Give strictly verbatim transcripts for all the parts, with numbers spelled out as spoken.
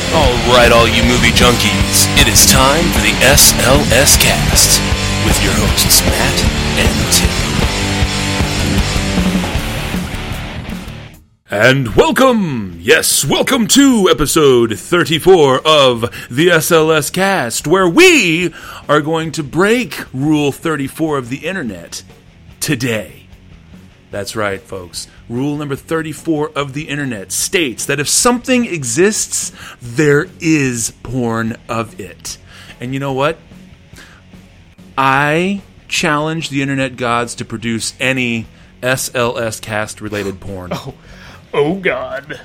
Alright, all you movie junkies, it is time for the S L S Cast with your hosts, Matt and Tim. And welcome! Yes, welcome to episode thirty-four of the S L S Cast, where we are going to break Rule thirty-four of the internet today. That's right, folks. Rule number thirty-four of the internet states that if something exists, there is porn of it. And you know what? I challenge the internet gods to produce any S L S cast related porn. Oh, oh God.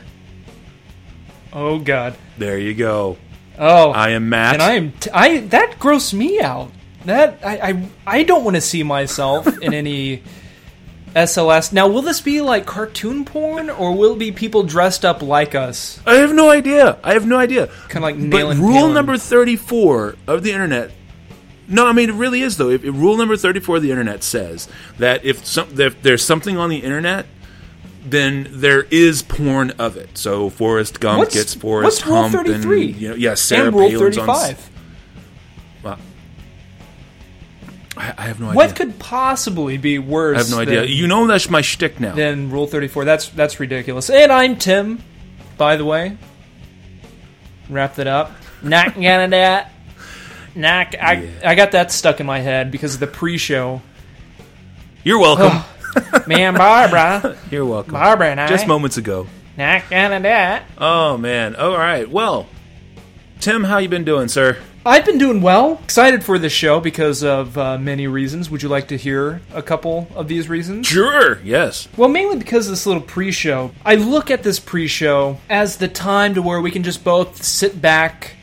Oh God. There you go. Oh, I am Matt. And I am. T- I that grossed me out. That I I, I don't want to see myself in any S L S. Now, will this be like cartoon porn, or will it be people dressed up like us? I have no idea. I have no idea. Kind of like But nailing. rule Palin. number thirty-four of the internet. No, I mean it really is though. If, if rule number thirty-four of the internet says that if some if there's something on the internet, then there is porn of it. So Forrest Gump What's- gets Forrest what's Rule Hump, thirty-three? and you know, yeah, Sarah and Rule Palin's on. thirty-five. Well, I, I have no idea. What could possibly be worse? I have no idea. Than, You know that's my shtick now. than Rule thirty-four. That's that's ridiculous. And I'm Tim, by the way. Wrap that up. Not gonna that. Not. I Yeah. I got that stuck in my head because of the pre-show. You're welcome. Me and Barbara. You're welcome. Barbara and I. Just moments ago. Not gonna that. Oh man. All right. Well, Tim, how you been doing, sir? I've been doing well. Excited for this show because of uh, many reasons. Would you like to hear a couple of these reasons? Sure. Yes. Well, mainly because of this little pre-show. I look at this pre-show as the time to where we can just both sit back,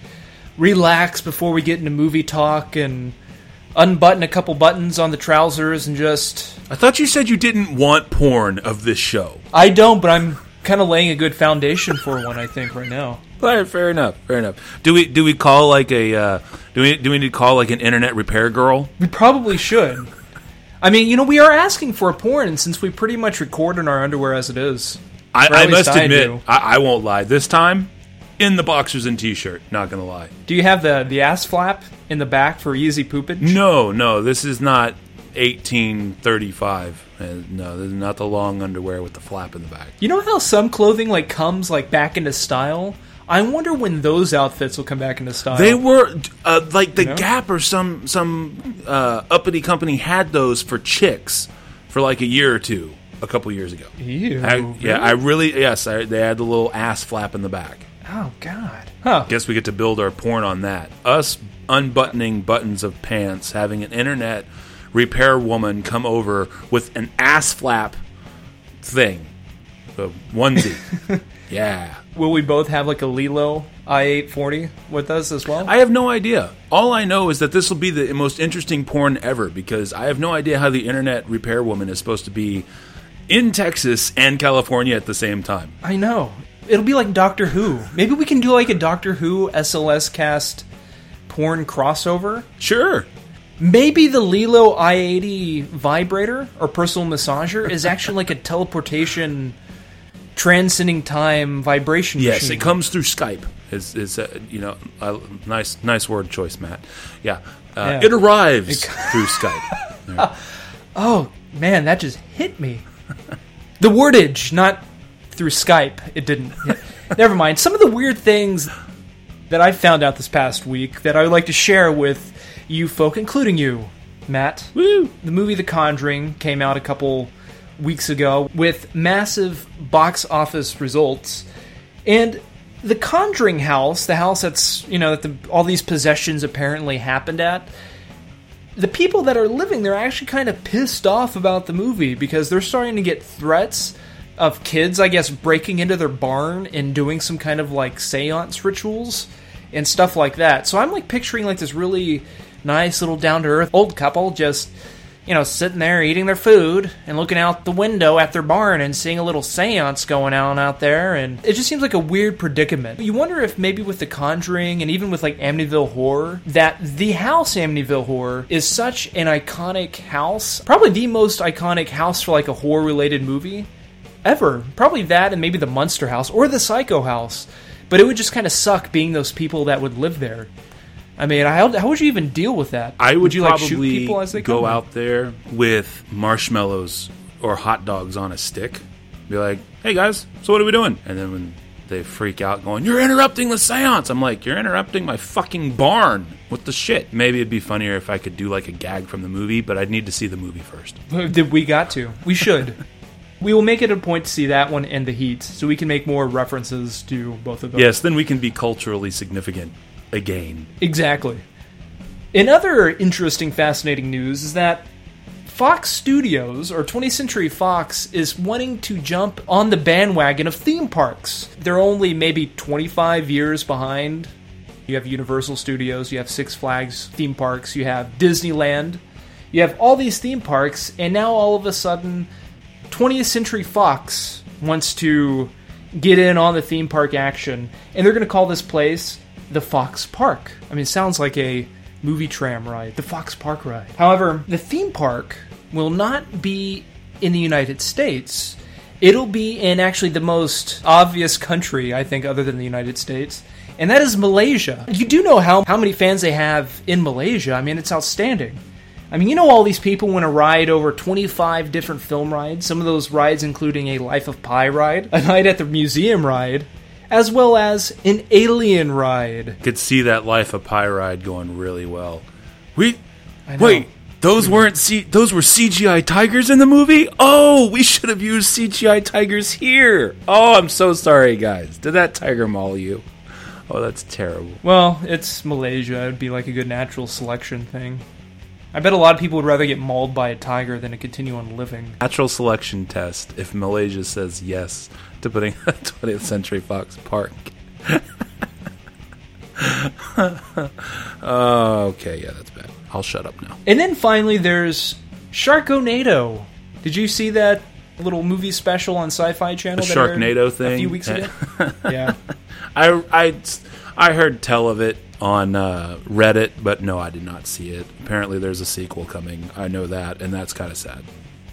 relax before we get into movie talk, and unbutton a couple buttons on the trousers and just... I thought you said you didn't want porn of this show. I don't, but I'm kind of laying a good foundation for one, I think, right now. All right, fair enough. Fair enough. Do we do we call like a uh, do we do we need to call like an internet repair girl? We probably should. I mean, you know, we are asking for a porn, and since we pretty much record in our underwear as it is. I, Or at I least must I admit, do. I, I won't lie. This time, in the boxers and t-shirt. Not gonna lie. Do you have the, the ass flap in the back for easy poopage? No, no. This is not eighteen thirty-five. Uh, no, this is not the long underwear with the flap in the back. You know how some clothing like comes like back into style? I wonder when those outfits will come back into style. They were uh, like the You know? Gap or some some uh, uppity company had those for chicks for like a year or two, a couple years ago. Ew. I, yeah, I really? really yes. I, they had the little ass flap in the back. Oh God. Huh. Guess we get to build our porn on that. Us unbuttoning buttons of pants, having an internet repair woman come over with an ass flap thing, a onesie. Yeah. Will we both have like a Lilo I eight forty with us as well? I have no idea. All I know is that this will be the most interesting porn ever because I have no idea how the internet repair woman is supposed to be in Texas and California at the same time. I know. It'll be like Doctor Who. Maybe we can do like a Doctor Who S L S cast porn crossover. Sure. Maybe the Lilo I eighty vibrator or personal massager is actually like a teleportation, transcending time vibration Yes, machine. it comes through Skype. Is is uh, you know uh, nice nice word choice, Matt. Yeah, uh, Yeah. it arrives through Skype. There. Oh, man, that just hit me. The wordage, not through Skype. It didn't hit. Never mind. Some of the weird things that I found out this past week that I would like to share with you folk, including you, Matt. Woo! The movie The Conjuring came out a couple weeks ago with massive box office results. And the Conjuring house, the house that's, you know, that the, all these possessions apparently happened at, the people that are living there are actually kind of pissed off about the movie because they're starting to get threats of kids, I guess, breaking into their barn and doing some kind of like seance rituals and stuff like that. So I'm like picturing like this really nice little down-to-earth old couple just, you know, sitting there eating their food and looking out the window at their barn and seeing a little seance going on out there, and it just seems like a weird predicament. You wonder if maybe with The Conjuring and even with like Amityville Horror, that the house Amityville Horror is such an iconic house, probably the most iconic house for like a horror-related movie ever. Probably that and maybe the Munster house or the Psycho house. But it would just kind of suck being those people that would live there. I mean, how, how would you even deal with that? I would, would you probably like shoot people as they go come? out there with marshmallows or hot dogs on a stick. Be like, hey guys, so what are we doing? And then when they freak out going, you're interrupting the seance. I'm like, you're interrupting my fucking barn. What the shit? Maybe it'd be funnier if I could do like a gag from the movie, but I'd need to see the movie first. We got to. We should. We will make it a point to see that one and The Heat, so we can make more references to both of them. Yes, then we can be culturally significant again. Exactly. In other interesting, fascinating news is that Fox Studios, or twentieth Century Fox, is wanting to jump on the bandwagon of theme parks. They're only maybe twenty-five years behind. You have Universal Studios, you have Six Flags theme parks, you have Disneyland. You have all these theme parks, and now all of a sudden, twentieth Century Fox wants to get in on the theme park action, and they're going to call this place the Fox Park. I mean, it sounds like a movie tram ride, the Fox Park ride. However, the theme park will not be in the United States. It'll be in actually the most obvious country, I think, other than the United States, and that is Malaysia. You do know how, how many fans they have in Malaysia. I mean, it's outstanding. I mean, you know all these people want to ride over twenty-five different film rides, some of those rides including a Life of Pi ride, a Night at the Museum ride, as well as an Alien ride. Could see that Life of Pi ride going really well. We I know. Wait, those weren't C- those were C G I tigers in the movie? Oh, we should have used C G I tigers here. Oh, I'm so sorry, guys. Did that tiger maul you? Oh, that's terrible. Well, it's Malaysia. It'd be like a good natural selection thing. I bet a lot of people would rather get mauled by a tiger than to continue on living. Natural selection test if Malaysia says yes to putting a twentieth Century Fox Park. Oh, okay, yeah, that's bad. I'll shut up now. And then finally there's Sharknado. Did you see that little movie special on Sci-Fi Channel? The that aired Sharknado thing? A few weeks ago? Yeah. I, I, I heard tell of it on uh, Reddit, but no, I did not see it. Apparently there's a sequel coming. I know that, and that's kind of sad.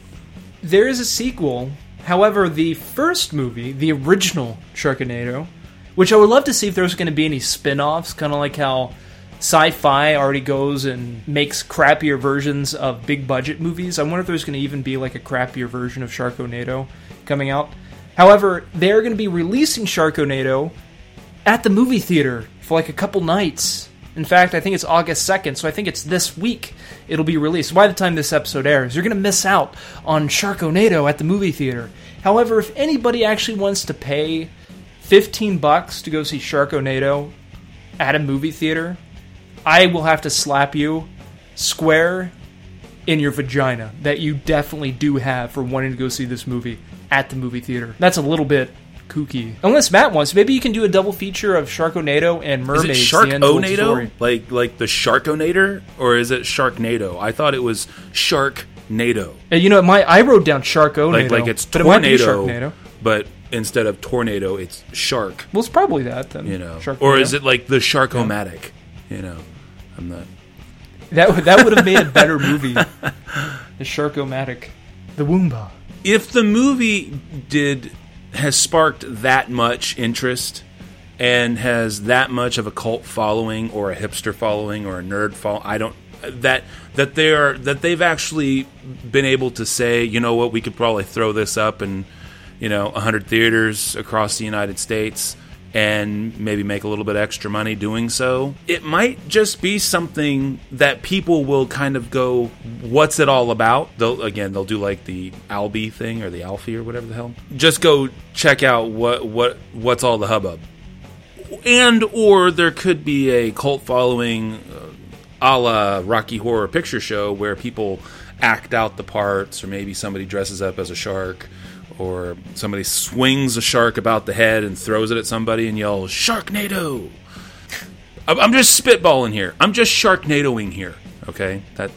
There is a sequel. However, the first movie, the original Sharknado, which I would love to see if there was going to be any spin-offs, kind of like how Sci-Fi already goes and makes crappier versions of big-budget movies. I wonder if there's going to even be like a crappier version of Sharknado coming out. However, they're going to be releasing Sharknado at the movie theater for like a couple nights. In fact, I think it's August second, so I think it's this week it'll be released. By the time this episode airs, you're going to miss out on Sharknado at the movie theater. However, if anybody actually wants to pay fifteen bucks to go see Sharknado at a movie theater, I will have to slap you square in your vagina that you definitely do have for wanting to go see this movie at the movie theater. That's a little bit kooky. Unless Matt wants, maybe you can do a double feature of Sharknado and Mermaids. Is it Sharknado? Like like the Sharkonator? Or is it Sharknado? I thought it was Sharknado. And you know, my I wrote down Sharkonado. Like, like it's but tornado, it Sharknado. But instead of tornado, it's shark. Well, it's probably that then. You know, Sharknado. or is it like the Sharkomatic? Yeah. You know, I'm not. That that would have made a better movie. The Sharkomatic, the Woomba. If the movie did has sparked that much interest and has that much of a cult following or a hipster following or a nerd following, I don't that that they are that they've actually been able to say, you know what, we could probably throw this up in, you know, one hundred theaters across the United States and maybe make a little bit extra money doing so. It might just be something that people will kind of go, what's it all about? They'll again, they'll do like the Albie thing or the Alfie or whatever the hell. Just go check out what what what's all the hubbub. And or there could be a cult following uh, a la Rocky Horror Picture Show where people act out the parts, or maybe somebody dresses up as a shark, or somebody swings a shark about the head and throws it at somebody and yells, Sharknado! I'm just spitballing here. I'm just Sharknadoing here, okay? That.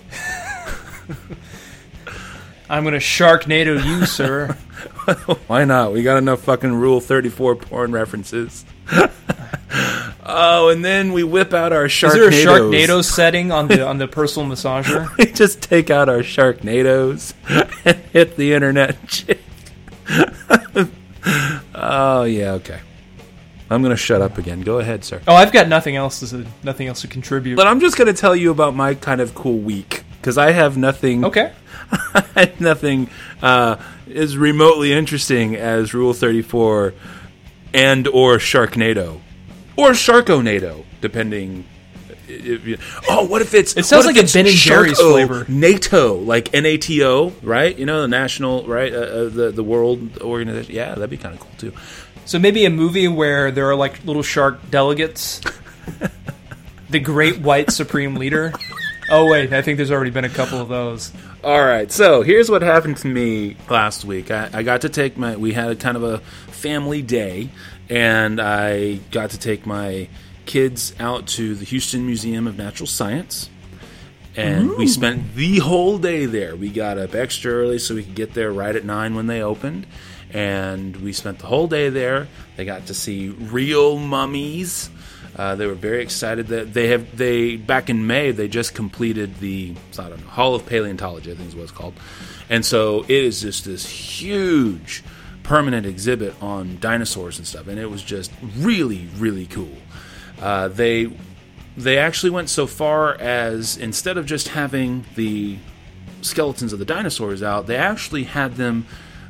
I'm going to Sharknado you, sir. Why not? We got enough fucking Rule thirty-four porn references. Oh, and then we whip out our Sharknados. Is there a Sharknado setting on the on the personal massager? We just take out our Sharknados and hit the internet. Oh, yeah, okay. I'm going to shut up again. Go ahead, sir. Oh, I've got nothing else to nothing else to contribute. But I'm just going to tell you about my kind of cool week because I have nothing. Okay. I have nothing uh, as remotely interesting as Rule thirty-four and or Sharknado or Sharkonado, depending. If you, oh, what if it's? It sounds like a Ben and Jerry's Sharko flavor. NATO, like N A T O, right? You know, the national, right? Uh, uh, the the world organization. Yeah, that'd be kind of cool too. So maybe a movie where there are like little shark delegates. The Great White Supreme Leader. Oh wait, I think there's already been a couple of those. All right, so here's what happened to me last week. I, I got to take my. We had a kind of a family day, and I got to take my kids out to the Houston Museum of Natural Science, and Ooh. we spent the whole day there. We got up extra early so we could get there right at nine when they opened, and we spent the whole day there. They got to see real mummies. Uh, they were very excited that they have they back in May they just completed the I don't know Hall of Paleontology, I think is what it's called, and so it is just this huge permanent exhibit on dinosaurs and stuff, and it was just really really cool. Uh, they they actually went so far as instead of just having the skeletons of the dinosaurs out, they actually had them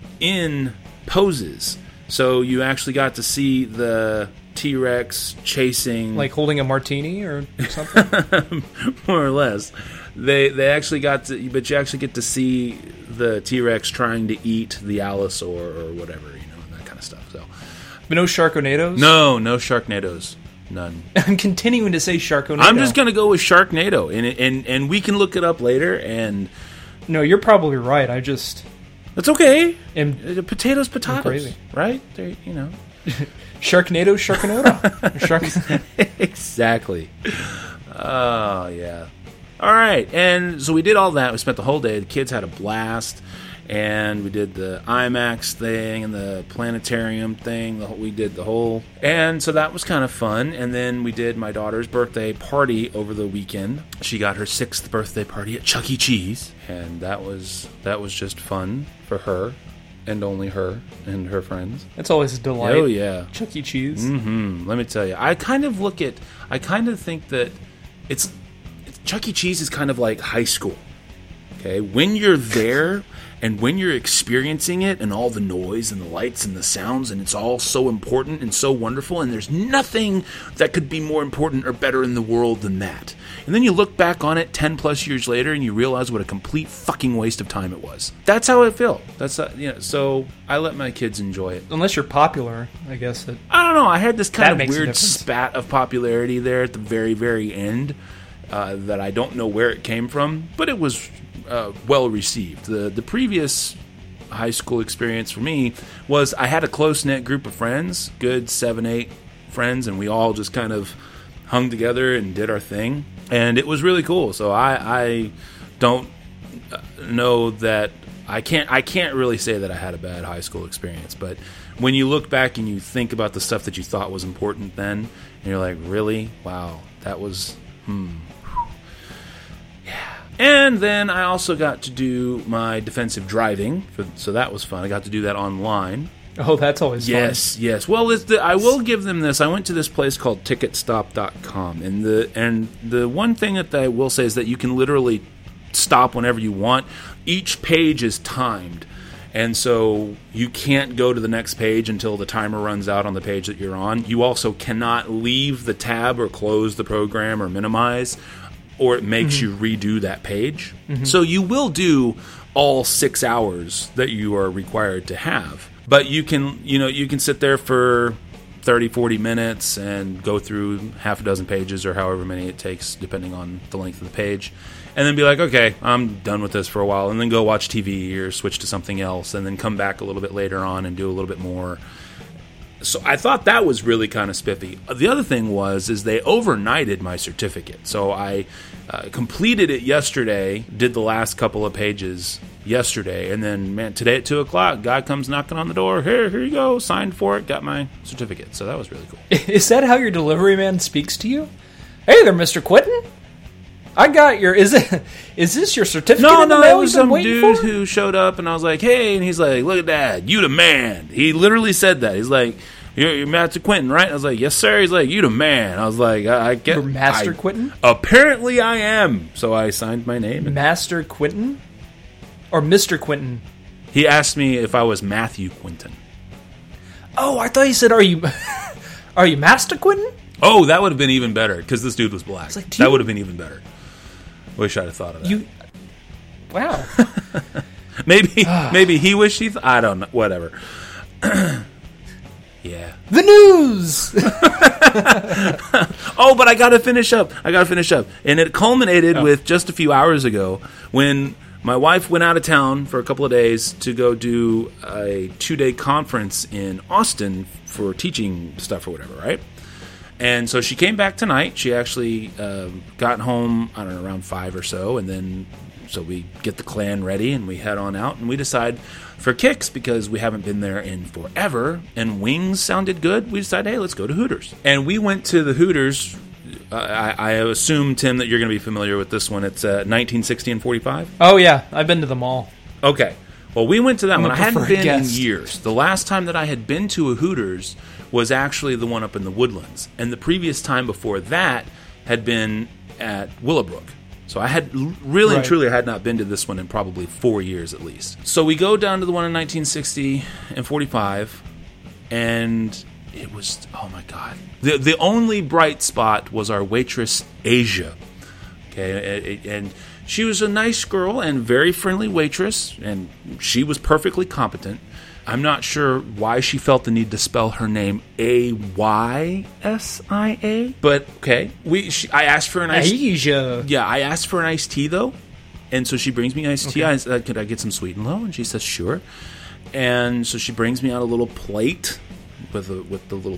in poses. So you actually got to see the T-Rex chasing, like holding a martini or something, more or less. They they actually got to, but you actually get to see the T-Rex trying to eat the Allosaur or whatever, you know, and that kind of stuff. So, but no Sharknadoes. No, no Sharknadoes. None. I'm continuing to say Sharkonado. I'm just going to go with Sharknado, and and and we can look it up later. And no, you're probably right. I just that's okay. And potatoes, potatoes, crazy, right? They're, you know, Sharknado, Sharknado, Shark. Exactly. Oh yeah. All right, and so we did all that. We spent the whole day. The kids had a blast. And we did the IMAX thing and the planetarium thing. The whole, we did the whole... And so that was kind of fun. And then we did my daughter's birthday party over the weekend. She got her sixth birthday party at Chuck E. Cheese. And that was that was just fun for her. And only her and her friends. That's always a delight. Oh, yeah. Chuck E. Cheese. Mm-hmm. Let me tell you. I kind of look at... I kind of think that it's... it's Chuck E. Cheese is kind of like high school. Okay? When you're there... And when you're experiencing it and all the noise and the lights and the sounds and it's all so important and so wonderful and there's nothing that could be more important or better in the world than that. And then you look back on it ten plus years later and you realize what a complete fucking waste of time it was. That's how I feel. That's uh, you know, so I let my kids enjoy it. Unless you're popular, I guess. It, I don't know. I had this kind of weird spat of popularity there at the very, very end uh, that I don't know where it came from, but it was... Uh, well received. The the previous high school experience for me was I had a close-knit group of friends, good seven, eight friends, and we all just kind of hung together and did our thing. And it was really cool. So I, I don't know that I can't I can't really say that I had a bad high school experience, but when you look back and you think about the stuff that you thought was important then, and you're like, really? Wow, that was hmm. And then I also got to do my defensive driving, for, so that was fun. I got to do that online. Oh, that's always yes, fun. Yes, yes. Well, it's the, I will give them this. I went to this place called ticket stop dot com, and the and the one thing that I will say is that you can literally stop whenever you want. Each page is timed, and so you can't go to the next page until the timer runs out on the page that you're on. You also cannot leave the tab or close the program or minimize, or it makes mm-hmm. you redo that page. Mm-hmm. So you will do all six hours that you are required to have. But you can, you know, you can sit there for thirty, forty minutes and go through half a dozen pages or however many it takes, depending on the length of the page. And then be like, okay, I'm done with this for a while. And then go watch T V or switch to something else. And then come back a little bit later on and do a little bit more. So I thought that was really kind of spiffy. The other thing was is they overnighted my certificate. So I uh, completed it yesterday, did the last couple of pages yesterday, and then, man, today at two o'clock, guy comes knocking on the door. Here, here you go. Signed for it. Got my certificate. So that was really cool. Is that how your delivery man speaks to you? Hey there, Mister Quinton. I got your. Is it? Is this your certificate? No, in the no, mail it was you've been some waiting dude for? who showed up, and I was like, "Hey," and he's like, "Look at that, you the man." He literally said that. He's like, You're, you're Master Quentin, right? I was like, yes, sir. He's like, you the man. I was like, I, I get You're Master I, Quentin? Apparently I am. So I signed my name. And Master Quentin? Or Mister Quentin? he asked me if I was Matthew Quentin. Oh, I thought you said, are you are you Master Quentin? Oh, that would have been even better, because this dude was black. like, do that you- would have been even better. Wish I'd have thought of that. You. Wow. maybe maybe he wished he... Th- I don't know. Whatever. Yeah. The news! Oh, but I got to finish up. I got to finish up. And it culminated Oh. with just a few hours ago when my wife went out of town for a couple of days to go do a two-day conference in Austin for teaching stuff or whatever, right? And so she came back tonight. She actually uh, got home, I don't know, around five or so. And then, so we get the clan ready and we head on out. And we decide for kicks, because we haven't been there in forever, and wings sounded good, we decided, hey, let's go to Hooters. And we went to the Hooters. Uh, I, I assume, Tim, that you're going to be familiar with this one. It's uh, nineteen sixty and forty-five. Oh, yeah. I've been to them all. Okay. Well, we went to that I'm one. a I hadn't preferred been guest. in years. The last time that I had been to a Hooters was actually the one up in the Woodlands. And the previous time before that had been at Willowbrook. So I had really Right. and truly had not been to this one in probably four years at least. So we go down to the one in nineteen sixty and forty-five, and it was, oh my God. The, the only bright spot was our waitress, Asia. Okay, and she was a nice girl and very friendly waitress, and she was perfectly competent. I'm not sure why she felt the need to spell her name A Y S I A, but okay. We, she, I asked for an iced Asia. yeah, I asked for an iced tea though, and so she brings me iced tea. I said, "Could I get some sweet and low?" And she says, "Sure." And so she brings me out a little plate with a, with the little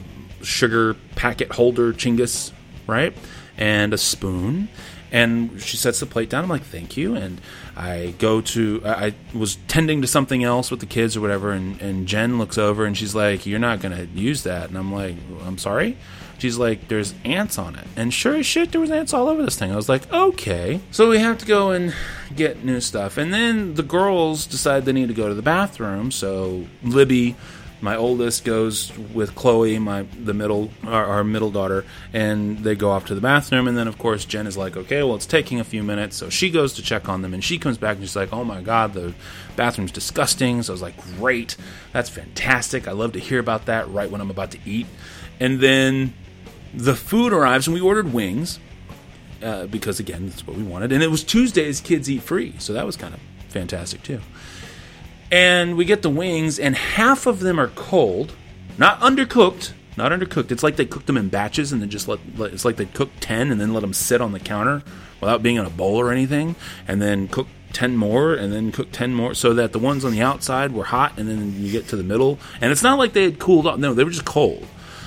sugar packet holder, Chingus, right, and a spoon. And she sets the plate down. I'm like, thank you. And I go to, I, I was tending to something else with the kids or whatever. And, and Jen looks over and she's like, you're not going to use that. And I'm like, I'm sorry? She's like, there's ants on it. And sure as shit, there was ants all over this thing. I was like, okay. So we have to go and get new stuff. And then the girls decide they need to go to the bathroom. So Libby, my oldest, goes with Chloe, my the middle, our, our middle daughter, and they go off to the bathroom. And then, of course, Jen is like, okay, well, it's taking a few minutes. So she goes to check on them, and she comes back and she's like, oh my God, the bathroom's disgusting. So I was like, great, that's fantastic. I love to hear about that right when I'm about to eat. And then the food arrives, and we ordered wings uh, because, again, that's what we wanted. And it was Tuesdays, kids eat free, so that was kind of fantastic too. And we get the wings, and half of them are cold, not undercooked, not undercooked. It's like they cooked them in batches, and then just let, let it's like they cooked ten and then let them sit on the counter without being in a bowl or anything, and then cook ten more, and then cook ten more, so that the ones on the outside were hot, and then you get to the middle, and it's not like they had cooled off. No, they were just cold.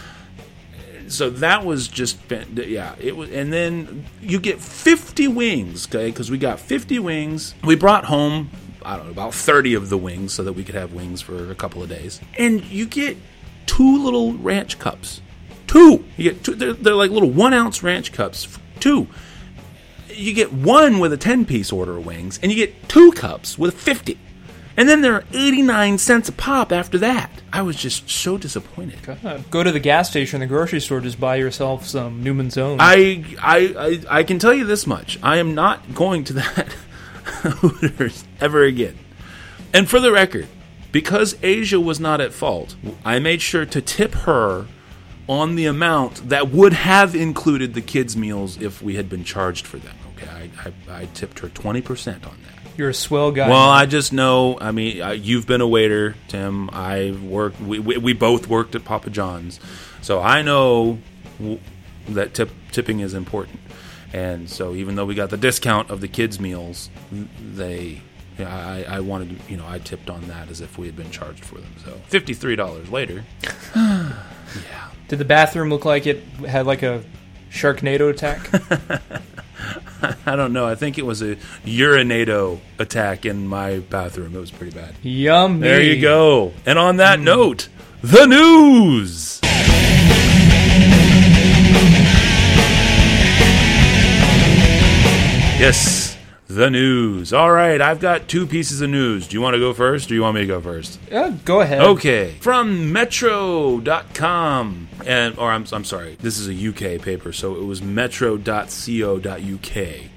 So that was just, yeah, it was. And then you get fifty wings, okay, because we got fifty wings. We brought home, I don't know, about thirty of the wings so that we could have wings for a couple of days. And you get two little ranch cups. Two! You get two, they're, they're like little one-ounce ranch cups. Two. You get one with a ten-piece order of wings, and you get two cups with fifty. And then they're eighty-nine cents a pop after that. I was just so disappointed. God. Go to the gas station, the grocery store, just buy yourself some Newman's Own. I, I, I, I can tell you this much. I am not going to that Hooters ever again. And for the record, because Asia was not at fault, I made sure to tip her on the amount that would have included the kids' meals if we had been charged for them. Okay, I, I, I tipped her twenty percent on that. You're a swell guy. Well, I just know, I mean, uh, you've been a waiter, Tim. I've worked, we, we, we both worked at Papa John's. So I know w- that tip, tipping is important. And so even though we got the discount of the kids' meals, they, yeah, I, I wanted, you know, I tipped on that as if we had been charged for them. So fifty-three dollars later. Yeah. Did the bathroom look like it had like a Sharknado attack? I don't know. I think it was a urinado attack in my bathroom. It was pretty bad. Yummy. There you go. And on that mm. note, the news. Yes, The news. All right, I've got two pieces of news. Do you want to go first, or do you want me to go first? Yeah, go ahead. Okay. From Metro dot com, and or I'm I'm sorry, this is a U K paper, so it was metro dot co dot U K.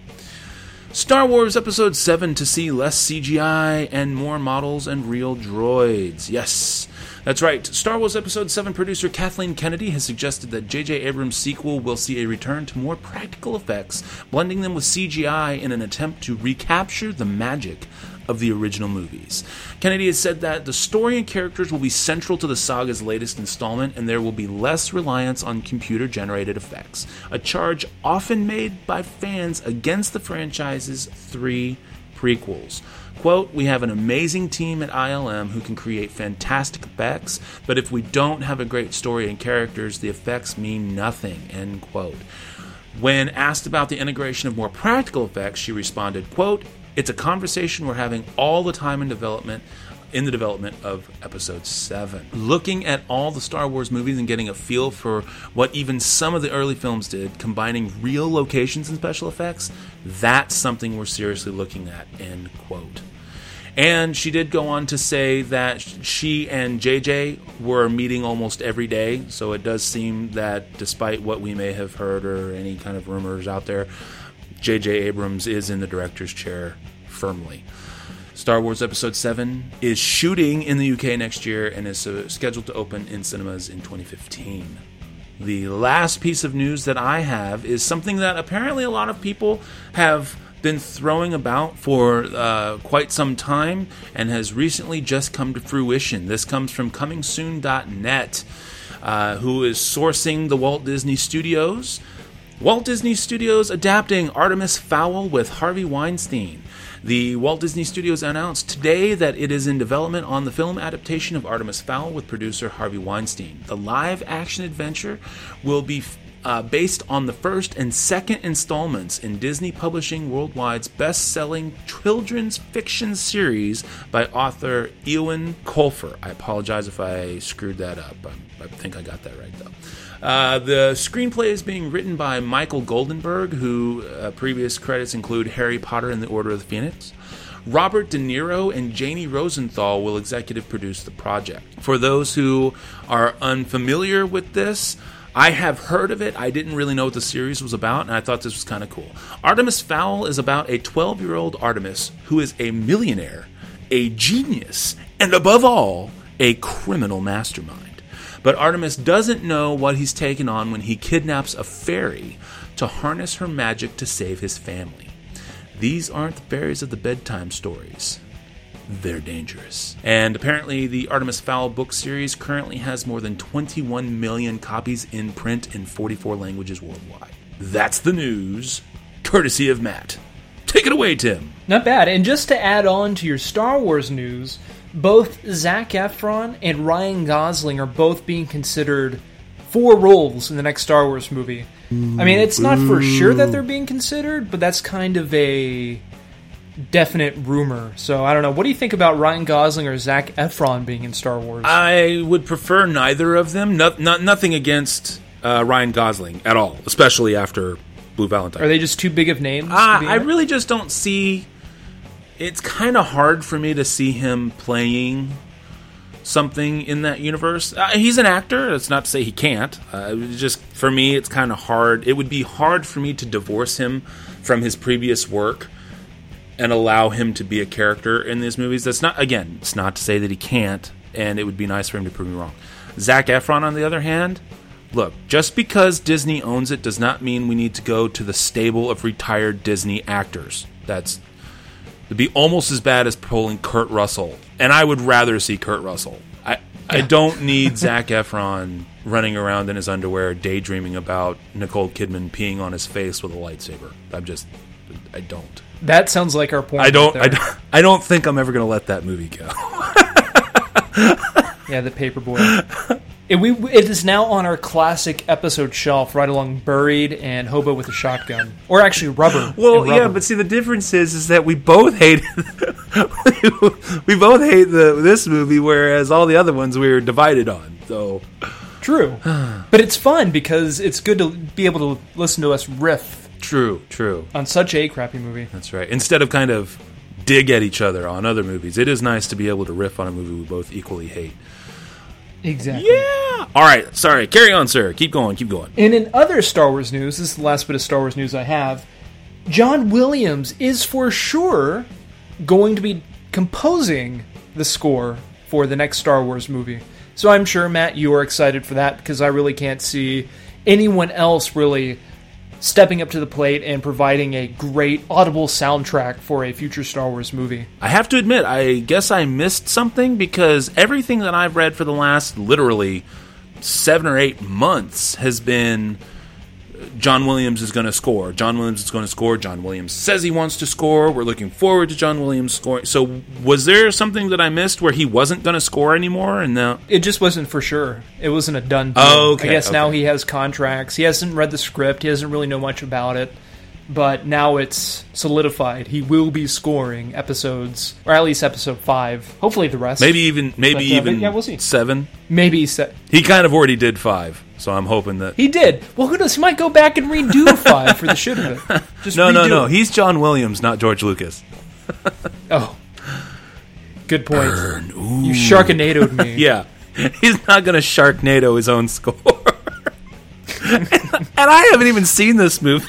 Star Wars Episode seven to see less C G I and more models and real droids. Yes, that's right. Star Wars Episode seven producer Kathleen Kennedy has suggested that J J Abrams' sequel will see a return to more practical effects, blending them with C G I in an attempt to recapture the magic of the original movies. Kennedy has said that the story and characters will be central to the saga's latest installment, and there will be less reliance on computer-generated effects, a charge often made by fans against the franchise's three prequels. Quote, "We have an amazing team at I L M who can create fantastic effects, but if we don't have a great story and characters, the effects mean nothing," end quote. When asked about the integration of more practical effects, she responded, quote, "It's a conversation we're having all the time in development, in the development of Episode seven. Looking at all the Star Wars movies and getting a feel for what even some of the early films did, combining real locations and special effects, that's something we're seriously looking at," end quote. And she did go on to say that she and J J were meeting almost every day, so it does seem that despite what we may have heard or any kind of rumors out there, J J Abrams is in the director's chair firmly. Star Wars Episode seven is shooting in the U K next year and is uh, scheduled to open in cinemas in twenty fifteen. The last piece of news that I have is something that apparently a lot of people have been throwing about for uh, quite some time and has recently just come to fruition. This comes from coming soon dot net, uh, who is sourcing the Walt Disney Studios. Walt Disney Studios adapting Artemis Fowl with Harvey Weinstein. The Walt Disney Studios announced today that it is in development on the film adaptation of Artemis Fowl with producer Harvey Weinstein. The live-action adventure will be uh, based on the first and second installments in Disney Publishing Worldwide's best-selling children's fiction series by author Ewan Colfer. I apologize if I screwed that up. I, I think I got that right, though. Uh, the screenplay is being written by Michael Goldenberg, who uh, previous credits include Harry Potter and the Order of the Phoenix. Robert De Niro and Janie Rosenthal will executive produce the project. For those who are unfamiliar with this, I have heard of it. I didn't really know what the series was about, and I thought this was kind of cool. Artemis Fowl is about a twelve-year-old Artemis who is a millionaire, a genius, and above all, a criminal mastermind. But Artemis doesn't know what he's taken on when he kidnaps a fairy to harness her magic to save his family. These aren't the fairies of the bedtime stories. They're dangerous. And apparently the Artemis Fowl book series currently has more than twenty-one million copies in print in forty-four languages worldwide. That's the news, courtesy of Matt. Take it away, Tim. Not bad. And just to add on to your Star Wars news, both Zac Efron and Ryan Gosling are both being considered for roles in the next Star Wars movie. I mean, it's not for sure that they're being considered, but that's kind of a definite rumor. So, I don't know. What do you think about Ryan Gosling or Zac Efron being in Star Wars? I would prefer neither of them. No, not, nothing against uh, Ryan Gosling at all, especially after Blue Valentine. Are they just too big of names? Uh, I really just don't see... It's kind of hard for me to see him playing something in that universe. Uh, he's an actor. That's not to say he can't. Uh, just for me, it's kind of hard. It would be hard for me to divorce him from his previous work and allow him to be a character in these movies. That's not, again, it's not to say that he can't, and it would be nice for him to prove me wrong. Zac Efron, on the other hand, look, just because Disney owns it does not mean we need to go to the stable of retired Disney actors. That's It'd be almost as bad as pulling Kurt Russell. And I would rather see Kurt Russell. I, yeah. I don't need Zac Efron running around in his underwear daydreaming about Nicole Kidman peeing on his face with a lightsaber. I'm just... I don't. That sounds like our point. I don't, right I don't, I don't think I'm ever going to let that movie go. Yeah, the Paperboy. It, we, it is now on our classic episode shelf, right along Buried and Hobo with a Shotgun. Or actually, Rubber. Well, Rubber. Yeah, but see, the difference is, is that we both hate we both hate the this movie, whereas all the other ones we were divided on. So true. But it's fun because it's good to be able to listen to us riff True, true. On such a crappy movie. That's right. Instead of kind of dig at each other on other movies, it is nice to be able to riff on a movie we both equally hate. Exactly. Yeah! All right, sorry. Carry on, sir. Keep going, keep going. And in other Star Wars news, this is the last bit of Star Wars news I have, John Williams is for sure going to be composing the score for the next Star Wars movie. So I'm sure, Matt, you are excited for that, because I really can't see anyone else really stepping up to the plate and providing a great audible soundtrack for a future Star Wars movie. I have to admit, I guess I missed something, because everything that I've read for the last literally seven or eight months has been John Williams is going to score. John Williams is going to score. John Williams says he wants to score. We're looking forward to John Williams scoring. So was there something that I missed where he wasn't going to score anymore? And now it just wasn't for sure. It wasn't a done deal. Oh, okay, I guess okay. Now he has contracts. He hasn't read the script. He doesn't really know much about it. But now it's solidified. He will be scoring episodes, or at least episode five. Hopefully the rest. Maybe even maybe but, uh, even yeah, we'll see. seven. Maybe se- He kind of already did five, so I'm hoping that he did. Well, who knows? He might go back and redo five for the shit of it. Just no, no, redo no. it. He's John Williams, not George Lucas. Oh, good point. You Sharknadoed me. Yeah, he's not going to Sharknado his own score. And I haven't even seen this movie.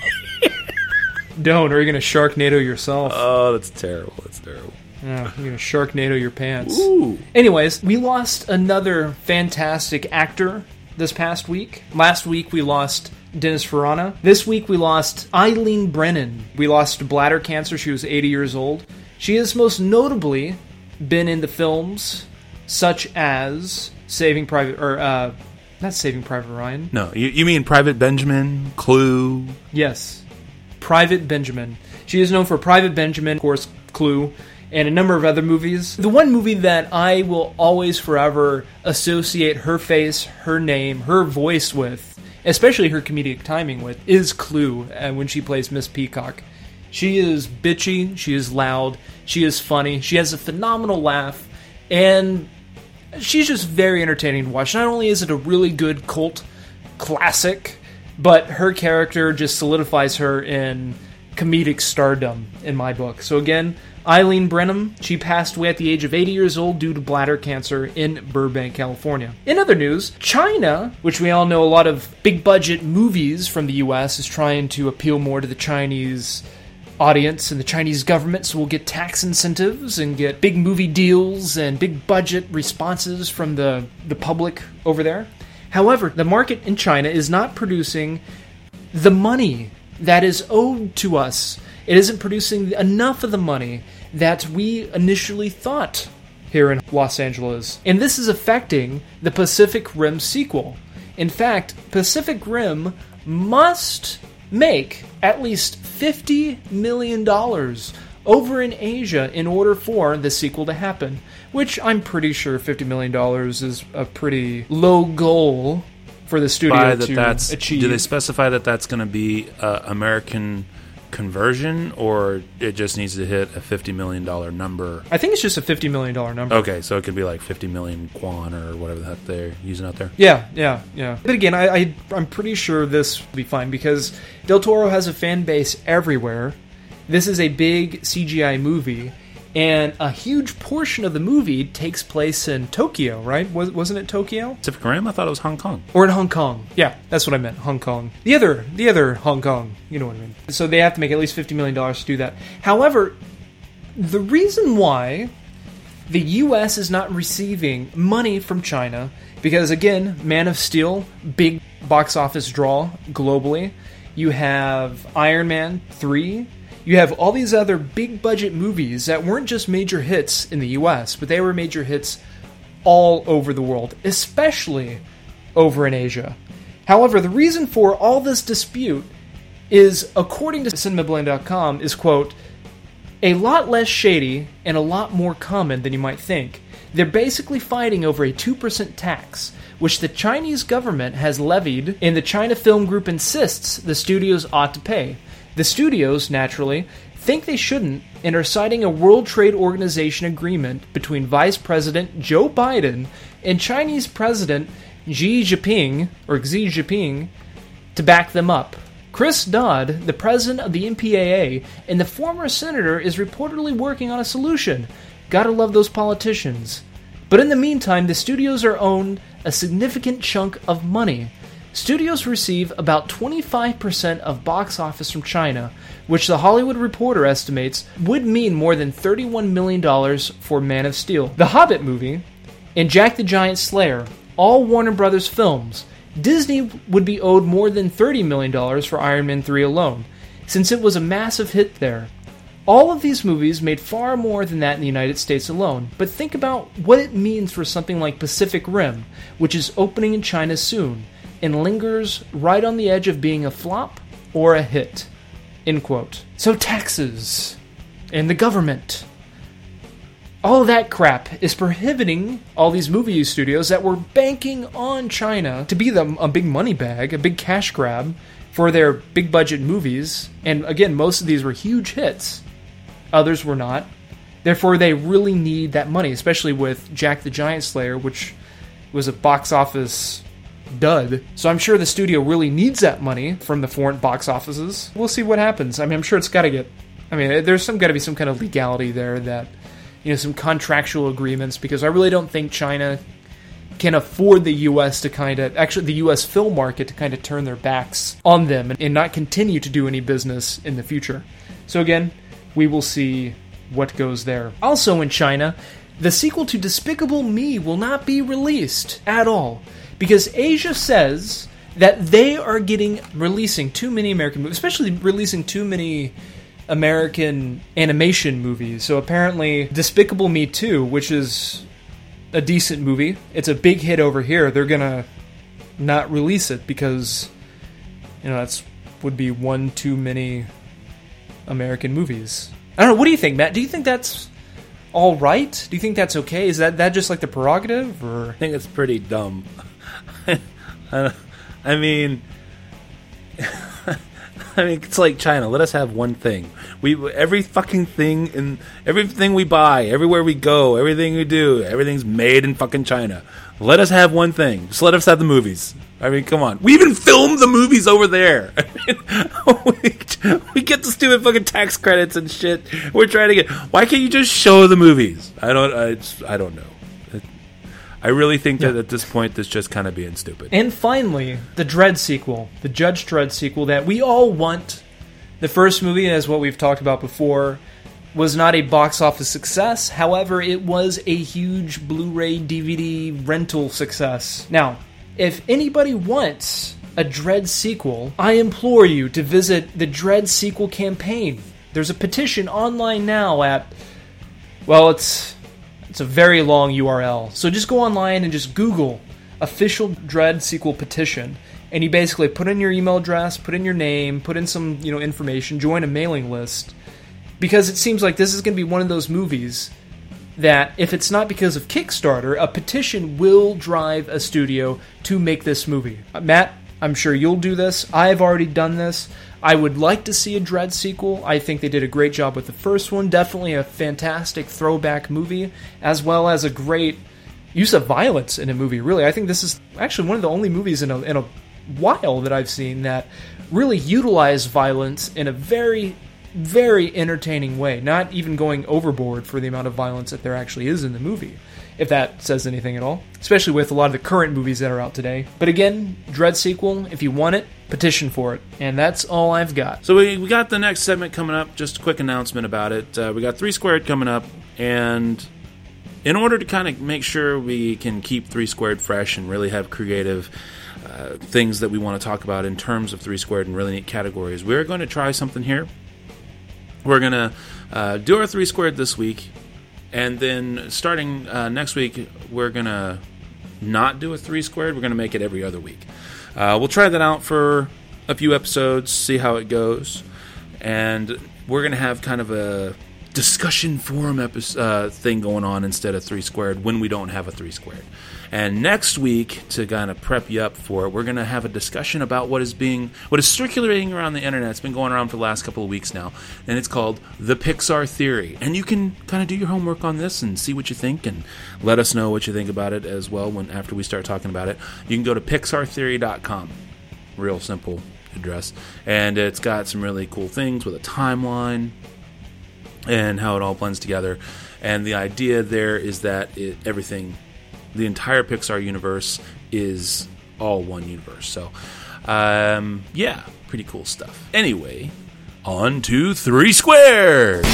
Don't, or you're going to Sharknado yourself. Oh, that's terrible. That's terrible. Yeah, you're going to Sharknado your pants. Ooh. Anyways, we lost another fantastic actor this past week. Last week we lost Dennis Farina. This week we lost Eileen Brennan. We lost to bladder cancer. She was eighty years old. She has most notably been in the films such as Saving Private, or uh, not Saving Private Ryan. No, you, you mean Private Benjamin, Clue? Yes. Private Benjamin. She is known for Private Benjamin, of course, Clue, and a number of other movies. The one movie that I will always forever associate her face, her name, her voice with, especially her comedic timing with, is Clue, and when she plays Miss Peacock. She is bitchy, she is loud, she is funny, she has a phenomenal laugh, and she's just very entertaining to watch. Not only is it a really good cult classic, but her character just solidifies her in comedic stardom in my book. So again, Eileen Brennan, she passed away at the age of eighty years old due to bladder cancer in Burbank, California. In other news, China, which we all know a lot of big budget movies from the U S is trying to appeal more to the Chinese audience and the Chinese government, so we'll get tax incentives and get big movie deals and big budget responses from the, the public over there. However, the market in China is not producing the money that is owed to us. It isn't producing enough of the money that we initially thought here in Los Angeles. And this is affecting the Pacific Rim sequel. In fact, Pacific Rim must make at least fifty million dollars over in Asia in order for the sequel to happen, which I'm pretty sure fifty million dollars is a pretty low goal for the studio By that to that's, achieve. Do they specify that that's going to be uh, American conversion, or it just needs to hit a fifty million dollars number? I think it's just a fifty million dollars number. Okay, so it could be like fifty million Kwan or whatever the heck they're using out there. Yeah, yeah, yeah. But again, I, I, I'm pretty sure this will be fine because Del Toro has a fan base everywhere. This is a big C G I movie, and a huge portion of the movie takes place in Tokyo, right? Was, wasn't it Tokyo? Pacific Rim? I thought it was Hong Kong. Or in Hong Kong. Yeah, that's what I meant, Hong Kong. The other the other Hong Kong, you know what I mean. So they have to make at least fifty million dollars to do that. However, the reason why the U S is not receiving money from China, because again, Man of Steel, big box office draw globally. You have Iron Man three. You have all these other big budget movies that weren't just major hits in the U S, but they were major hits all over the world, especially over in Asia. However, the reason for all this dispute is, according to Cinema Blend dot com, is, quote, a lot less shady and a lot more common than you might think. They're basically fighting over a two percent tax, which the Chinese government has levied, and the China Film Group insists the studios ought to pay. The studios, naturally, think they shouldn't and are citing a World Trade Organization agreement between Vice President Joe Biden and Chinese President Xi Jinping, or Xi Jinping, to back them up. Chris Dodd, the president of the M P A A, and the former senator, is reportedly working on a solution. Gotta love those politicians. But in the meantime, the studios are owned a significant chunk of money. Studios receive about twenty-five percent of box office from China, which the Hollywood Reporter estimates would mean more than thirty-one million dollars for Man of Steel, The Hobbit movie, and Jack the Giant Slayer, all Warner Brothers films. Disney would be owed more than thirty million dollars for Iron Man three alone, since it was a massive hit there. All of these movies made far more than that in the United States alone, but think about what it means for something like Pacific Rim, which is opening in China soon, and lingers right on the edge of being a flop or a hit. End quote. So taxes, and the government. All of that crap is prohibiting all these movie studios that were banking on China to be the, a big money bag, a big cash grab for their big budget movies. And again, most of these were huge hits. Others were not. Therefore, they really need that money, especially with Jack the Giant Slayer, which was a box office dud. So I'm sure the studio really needs that money from the foreign box offices. We'll see what happens. I mean, I'm sure it's got to get... I mean, there's some got to be some kind of legality there that... You know, some contractual agreements, because I really don't think China can afford the U S to kind of... Actually, the U S film market to kind of turn their backs on them and, and not continue to do any business in the future. So again, we will see what goes there. Also in China, the sequel to Despicable Me will not be released at all, because Asia says that they are getting... releasing too many American movies, especially releasing too many... American animation movies. So apparently Despicable Me two, which is a decent movie, it's a big hit over here, they're gonna not release it because, you know, that's would be one too many American movies. I don't know, what do you think, Matt? Do you think that's all right? Do you think that's okay? Is that, that just like the prerogative? Or I think it's pretty dumb. I mean... I mean, it's like China. Let us have one thing. We every fucking thing in everything we buy, everywhere we go, everything we do, everything's made in fucking China. Let us have one thing. Just let us have the movies. I mean, come on. We even filmed the movies over there. I mean, we, we get the stupid fucking tax credits and shit. We're trying to get. Why can't you just show the movies? I don't. I, I don't know. I really think that yeah. at this point, this just kind of being stupid. And finally, the Dredd sequel, the Judge Dredd sequel that we all want. The first movie, as what we've talked about before, was not a box office success. However, it was a huge Blu-ray D V D rental success. Now, if anybody wants a Dredd sequel, I implore you to visit the Dredd sequel campaign. There's a petition online now at, well, it's... It's a very long U R L. So just go online and just Google official Dredd sequel petition. And you basically put in your email address, put in your name, put in some, you know, information, join a mailing list. Because it seems like this is going to be one of those movies that, if it's not because of Kickstarter, a petition will drive a studio to make this movie. Uh, Matt, I'm sure you'll do this. I've already done this. I would like to see a Dredd sequel. I think they did a great job with the first one. Definitely a fantastic throwback movie, as well as a great use of violence in a movie, really. I think this is actually one of the only movies in a, in a while that I've seen that really utilize violence in a very, very entertaining way. Not even going overboard for the amount of violence that there actually is in the movie, if that says anything at all. Especially with a lot of the current movies that are out today. But again, Dredd sequel, if you want it, petition for it. And that's all I've got. So we, we got the next segment coming up. Just a quick announcement about it. Uh, we got Three Squared coming up. And in order to kind of make sure we can keep Three Squared fresh and really have creative uh, things that we want to talk about in terms of Three Squared and really neat categories, we're going to try something here. We're going to uh, do our Three Squared this week. And then starting uh, next week, we're going to not do a Three Squared. We're going to make it every other week. Uh, we'll try that out for a few episodes, see how it goes. And we're going to have kind of a discussion forum episode, uh, thing going on instead of Three Squared when we don't have a Three Squared. And next week, to kind of prep you up for it, we're going to have a discussion about what is being, what is circulating around the internet. It's been going around for the last couple of weeks now, and it's called the Pixar Theory. And you can kind of do your homework on this and see what you think, and let us know what you think about it as well when after we start talking about it. You can go to pixar theory dot com. Real simple. address. And it's got some really cool things with a timeline and how it all blends together. And the idea there is that it, everything, the entire Pixar universe is all one universe. So, um, yeah, pretty cool stuff. Anyway, on to Three Squared.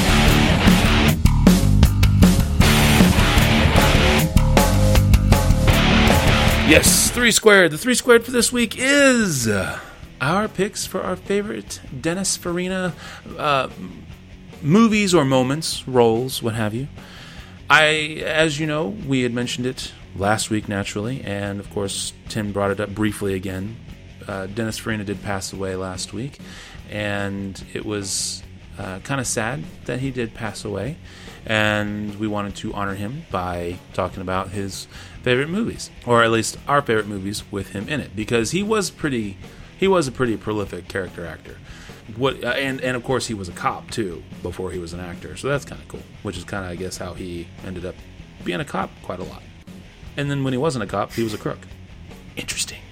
Yes, Three Squared. The Three Squared for this week is our picks for our favorite Dennis Farina uh, movies or moments, roles, what have you. I, as you know, we had mentioned it last week, naturally, and of course, Tim brought it up briefly again. Uh, Dennis Farina did pass away last week, and it was uh, kind of sad that he did pass away, and we wanted to honor him by talking about his favorite movies, or at least our favorite movies with him in it, because he was pretty, he was a pretty prolific character actor. What uh, and and of course he was a cop too before he was an actor, so that's kind of cool. Which is kind of, I guess, how he ended up being a cop quite a lot. And then when he wasn't a cop, he was a crook. Interesting.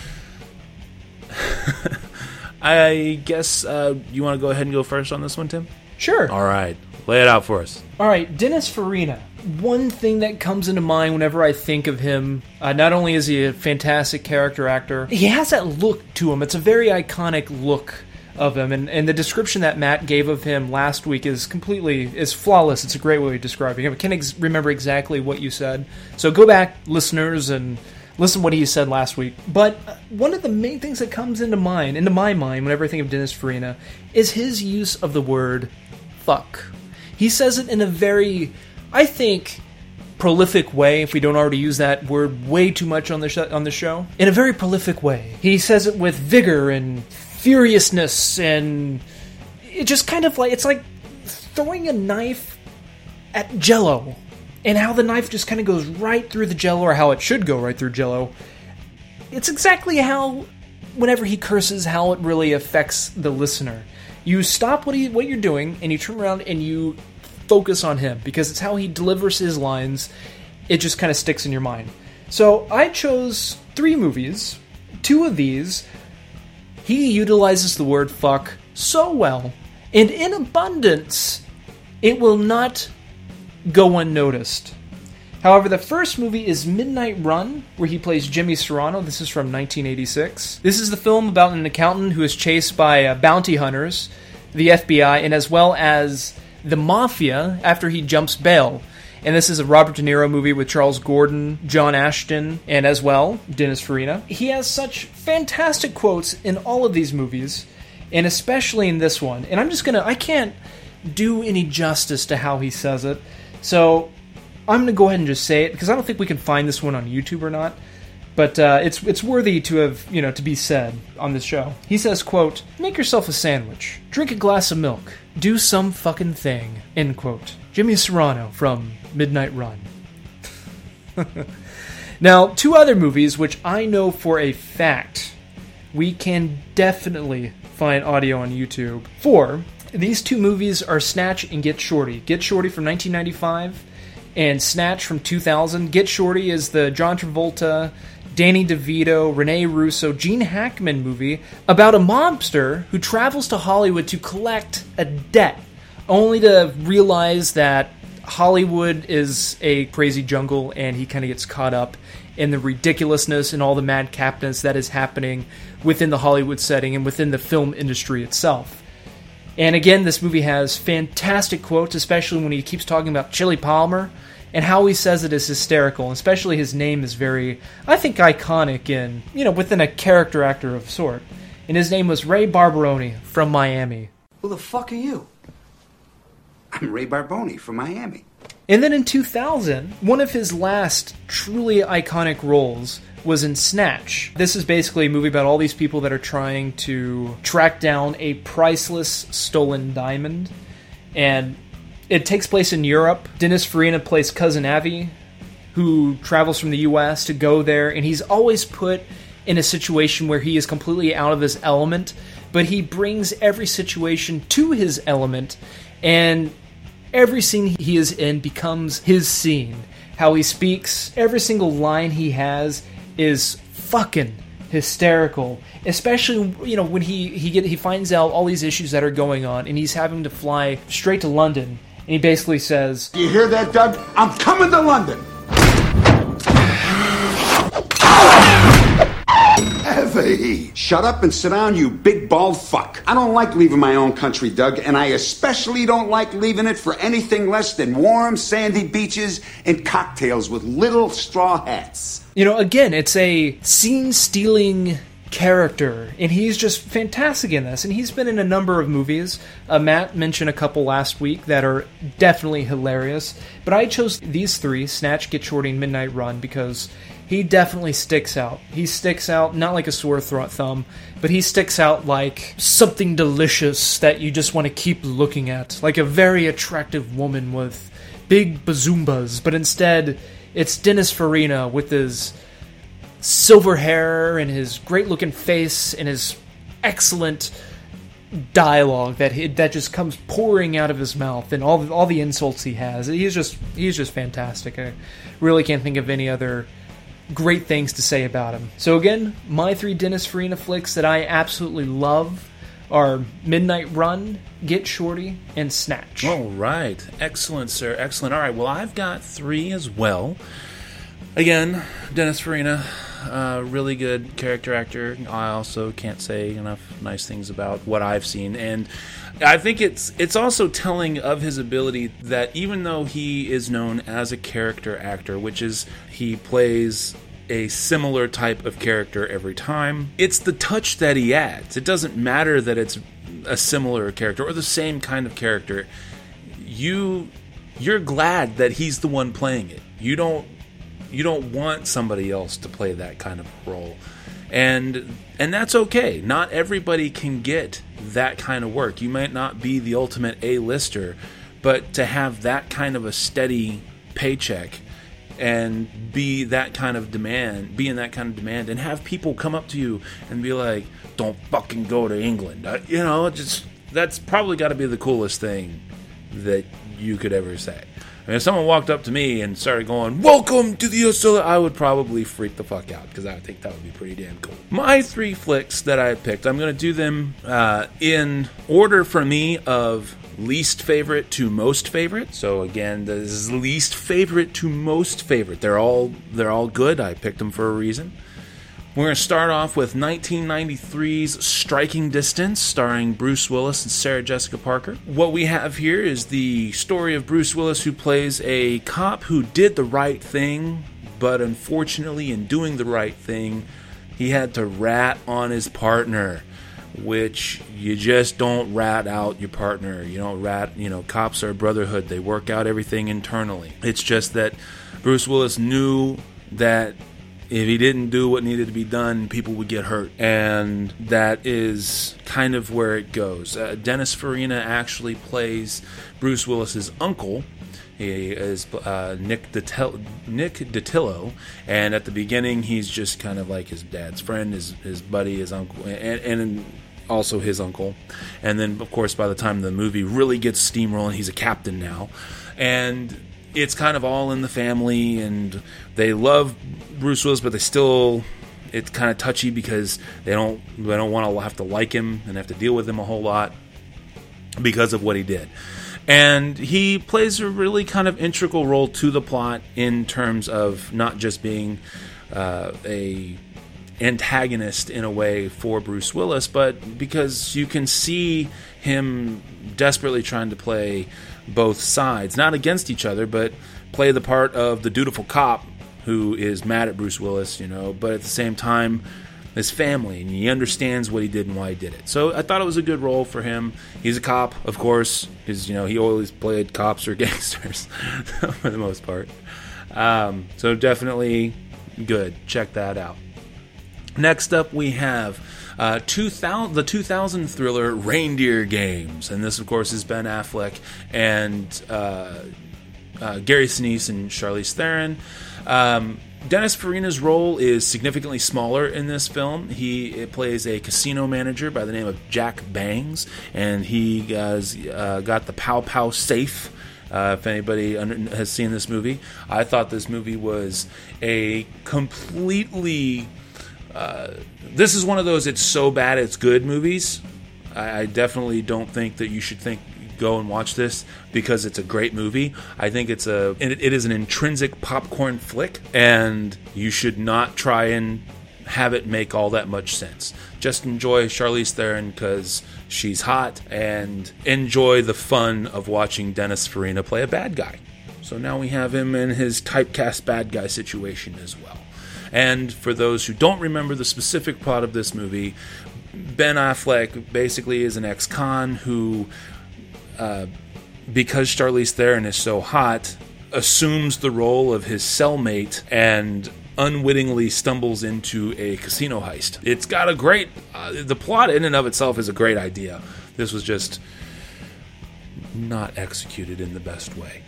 I guess uh, you want to go ahead and go first on this one, Tim? Sure. All right, lay it out for us. All right, Dennis Farina. One thing that comes into mind whenever I think of him, uh, not only is he a fantastic character actor, he has that look to him. It's a very iconic look of him, and, and the description that Matt gave of him last week is completely, is flawless. It's a great way of describing him. I can't ex- remember exactly what you said, so go back, listeners, and listen to what he said last week. But one of the main things that comes into mind, into my mind, whenever I think of Dennis Farina, is his use of the word fuck. He says it in a very, I think, prolific way, if we don't already use that word way too much on the sh- on the show. In a very prolific way. He says it with vigor and furiousness, and it just kind of like, it's like throwing a knife at Jell-O, and how the knife just kind of goes right through the Jell-O, or how it should go right through Jell-O. It's exactly how, whenever he curses, how it really affects the listener. You stop what he, what you're doing, and you turn around and you focus on him, because it's how he delivers his lines. It just kind of sticks in your mind. So I chose three movies. Two of these, he utilizes the word fuck so well, and in abundance, it will not go unnoticed. However, the first movie is Midnight Run, where he plays Jimmy Serrano. This is from nineteen eighty-six. This is the film about an accountant who is chased by uh, bounty hunters, the F B I, and as well as the Mafia after he jumps bail. And this is a Robert De Niro movie with Charles Gordon, John Ashton, and as well, Dennis Farina. He has such fantastic quotes in all of these movies, and especially in this one. And I'm just gonna, I can't do any justice to how he says it, so I'm gonna go ahead and just say it, because I don't think we can find this one on YouTube or not. But uh, it's it's worthy to have, you know, to be said on this show. He says, quote, "Make yourself a sandwich, drink a glass of milk, do some fucking thing," end quote. Jimmy Serrano from Midnight Run. Now, two other movies which I know for a fact we can definitely find audio on YouTube for. These two movies are Snatch and Get Shorty. Get Shorty from nineteen ninety-five and Snatch from two thousand. Get Shorty is the John Travolta, Danny DeVito, Rene Russo, Gene Hackman movie about a mobster who travels to Hollywood to collect a debt, only to realize that Hollywood is a crazy jungle, and he kind of gets caught up in the ridiculousness and all the madcapness that is happening within the Hollywood setting and within the film industry itself. And again, this movie has fantastic quotes, especially when he keeps talking about Chili Palmer, and how he says it is hysterical, especially his name is very, I think, iconic in, you know, within a character actor of sort. And his name was Ray Barbaroni from Miami. Who the fuck are you? I'm Ray Barboni from Miami. And then in two thousand, one of his last truly iconic roles was in Snatch. This is basically a movie about all these people that are trying to track down a priceless stolen diamond. And it takes place in Europe. Dennis Farina plays Cousin Avi, who travels from the U S to go there, and he's always put in a situation where he is completely out of his element, but he brings every situation to his element, and every scene he is in becomes his scene. How he speaks, every single line he has is fucking hysterical, especially, you know, when he he get he finds out all these issues that are going on, and he's having to fly straight to London, and he basically says, You hear that, Doug? I'm coming to London. Evie! Shut up and sit down, you big bald fuck. I don't like leaving my own country, Doug, and I especially don't like leaving it for anything less than warm, sandy beaches and cocktails with little straw hats. You know, again, it's a scene-stealing character, and he's just fantastic in this, and he's been in a number of movies. Uh, Matt mentioned a couple last week that are definitely hilarious, but I chose these three, Snatch, Get Shorty, and Midnight Run, because he definitely sticks out. He sticks out not like a sore th- thumb, but he sticks out like something delicious that you just want to keep looking at, like a very attractive woman with big bazoombas, but instead it's Dennis Farina with his silver hair and his great-looking face and his excellent dialogue that he, that just comes pouring out of his mouth, and all the, all the insults he has. He's just he's just fantastic. I really can't think of any other great things to say about him. So again, my three Dennis Farina flicks that I absolutely love are Midnight Run, Get Shorty, and Snatch. All right. Excellent, sir. Excellent. All right. Well, I've got three as well. Again, Dennis Farina, uh, really good character actor. I also can't say enough nice things about what I've seen. And I think it's it's also telling of his ability that even though he is known as a character actor, which is he plays a similar type of character every time, it's the touch that he adds. It doesn't matter that it's a similar character or the same kind of character. You you're glad that he's the one playing it. You don't you don't want somebody else to play that kind of role. And and that's okay. Not everybody can get that kind of work. You might not be the ultimate A-lister, but to have that kind of a steady paycheck and be that kind of demand, be in that kind of demand, and have people come up to you and be like, "Don't fucking go to England." Uh, you know, just that's probably got to be the coolest thing that you could ever say. I mean, if someone walked up to me and started going, "Welcome to the S L S," I would probably freak the fuck out, because I would think that would be pretty damn cool. My three flicks that I picked, I'm going to do them uh, in order for me of least favorite to most favorite. So again, this is least favorite to most favorite. They're all they're all good. I picked them for a reason. We're going to start off with nineteen ninety-three's Striking Distance, starring Bruce Willis and Sarah Jessica Parker. What we have here is the story of Bruce Willis, who plays a cop who did the right thing, but unfortunately in doing the right thing, he had to rat on his partner, which you just don't rat out your partner. You don't rat, you know, cops are a brotherhood. They work out everything internally. It's just that Bruce Willis knew that if he didn't do what needed to be done, people would get hurt. And that is kind of where it goes. Uh, Dennis Farina actually plays Bruce Willis's uncle. He is uh, Nick Ditil- Nick Ditillo, and at the beginning he's just kind of like his dad's friend, his his buddy, his uncle, and, and also his uncle. And then, of course, by the time the movie really gets steamrolling, he's a captain now. And it's kind of all in the family, and they love Bruce Willis, but they still, it's kind of touchy because they don't they don't want to have to like him and have to deal with him a whole lot because of what he did. And he plays a really kind of integral role to the plot in terms of not just being uh, a antagonist in a way for Bruce Willis, but because you can see him desperately trying to play both sides, not against each other, but play the part of the dutiful cop who is mad at Bruce Willis, you know, but at the same time, his family, and he understands what he did and why he did it. So I thought it was a good role for him. He's a cop, of course, because, you know, he always played cops or gangsters for the most part. Um, so definitely good. Check that out. Next up, we have uh, two thousand, the two thousand thriller Reindeer Games. And this, of course, is Ben Affleck and uh, uh, Gary Sinise and Charlize Theron. Um, Dennis Farina's role is significantly smaller in this film. He plays a casino manager by the name of Jack Bangs, and he has uh, got the Pow Pow safe. Uh, if anybody under, has seen this movie, I thought this movie was a completely uh, this is one of those it's so bad it's good movies. I, I definitely don't think that you should think go and watch this because it's a great movie. I think it's a it, it is an intrinsic popcorn flick, and you should not try and have it make all that much sense. Just enjoy Charlize Theron because she's hot, and enjoy the fun of watching Dennis Farina play a bad guy. So now we have him in his typecast bad guy situation as well. And for those who don't remember the specific plot of this movie, Ben Affleck basically is an ex-con who, uh, because Charlize Theron is so hot, assumes the role of his cellmate and unwittingly stumbles into a casino heist. It's got a great... Uh, the plot in and of itself is a great idea. This was just not executed in the best way.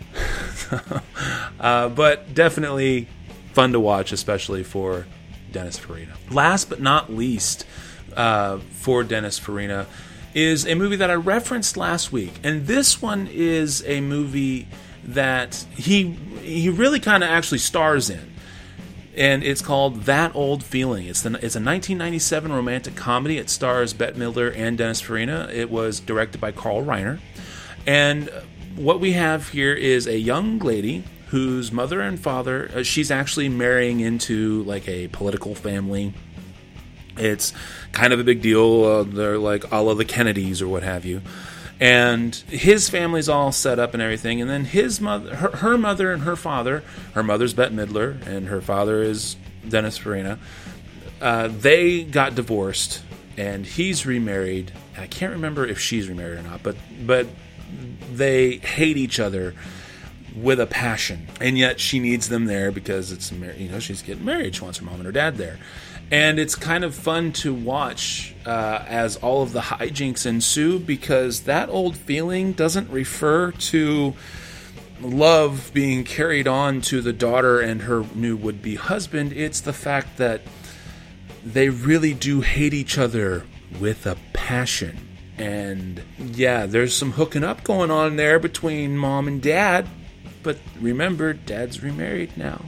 uh, but definitely fun to watch, especially for Dennis Farina. Last but not least, uh, for Dennis Farina, is a movie that I referenced last week. And this one is a movie that he he really kind of actually stars in. And it's called That Old Feeling. It's the, it's a nineteen ninety-seven romantic comedy. It stars Bette Midler and Dennis Farina. It was directed by Carl Reiner. And what we have here is a young lady whose mother and father, uh, she's actually marrying into like a political family. It's kind of a big deal. Uh, they're like all of the Kennedys or what have you. And his family's all set up and everything. And then his mother, her, her mother and her father, her mother's Bette Midler and her father is Dennis Farina. Uh, they got divorced and he's remarried. I can't remember if she's remarried or not, but but they hate each other with a passion. And yet she needs them there because it's, you know, she's getting married. She wants her mom and her dad there. And it's kind of fun to watch uh, as all of the hijinks ensue, because That Old Feeling doesn't refer to love being carried on to the daughter and her new would-be husband. It's the fact that they really do hate each other with a passion. And yeah, there's some hooking up going on there between mom and dad. But remember, dad's remarried now.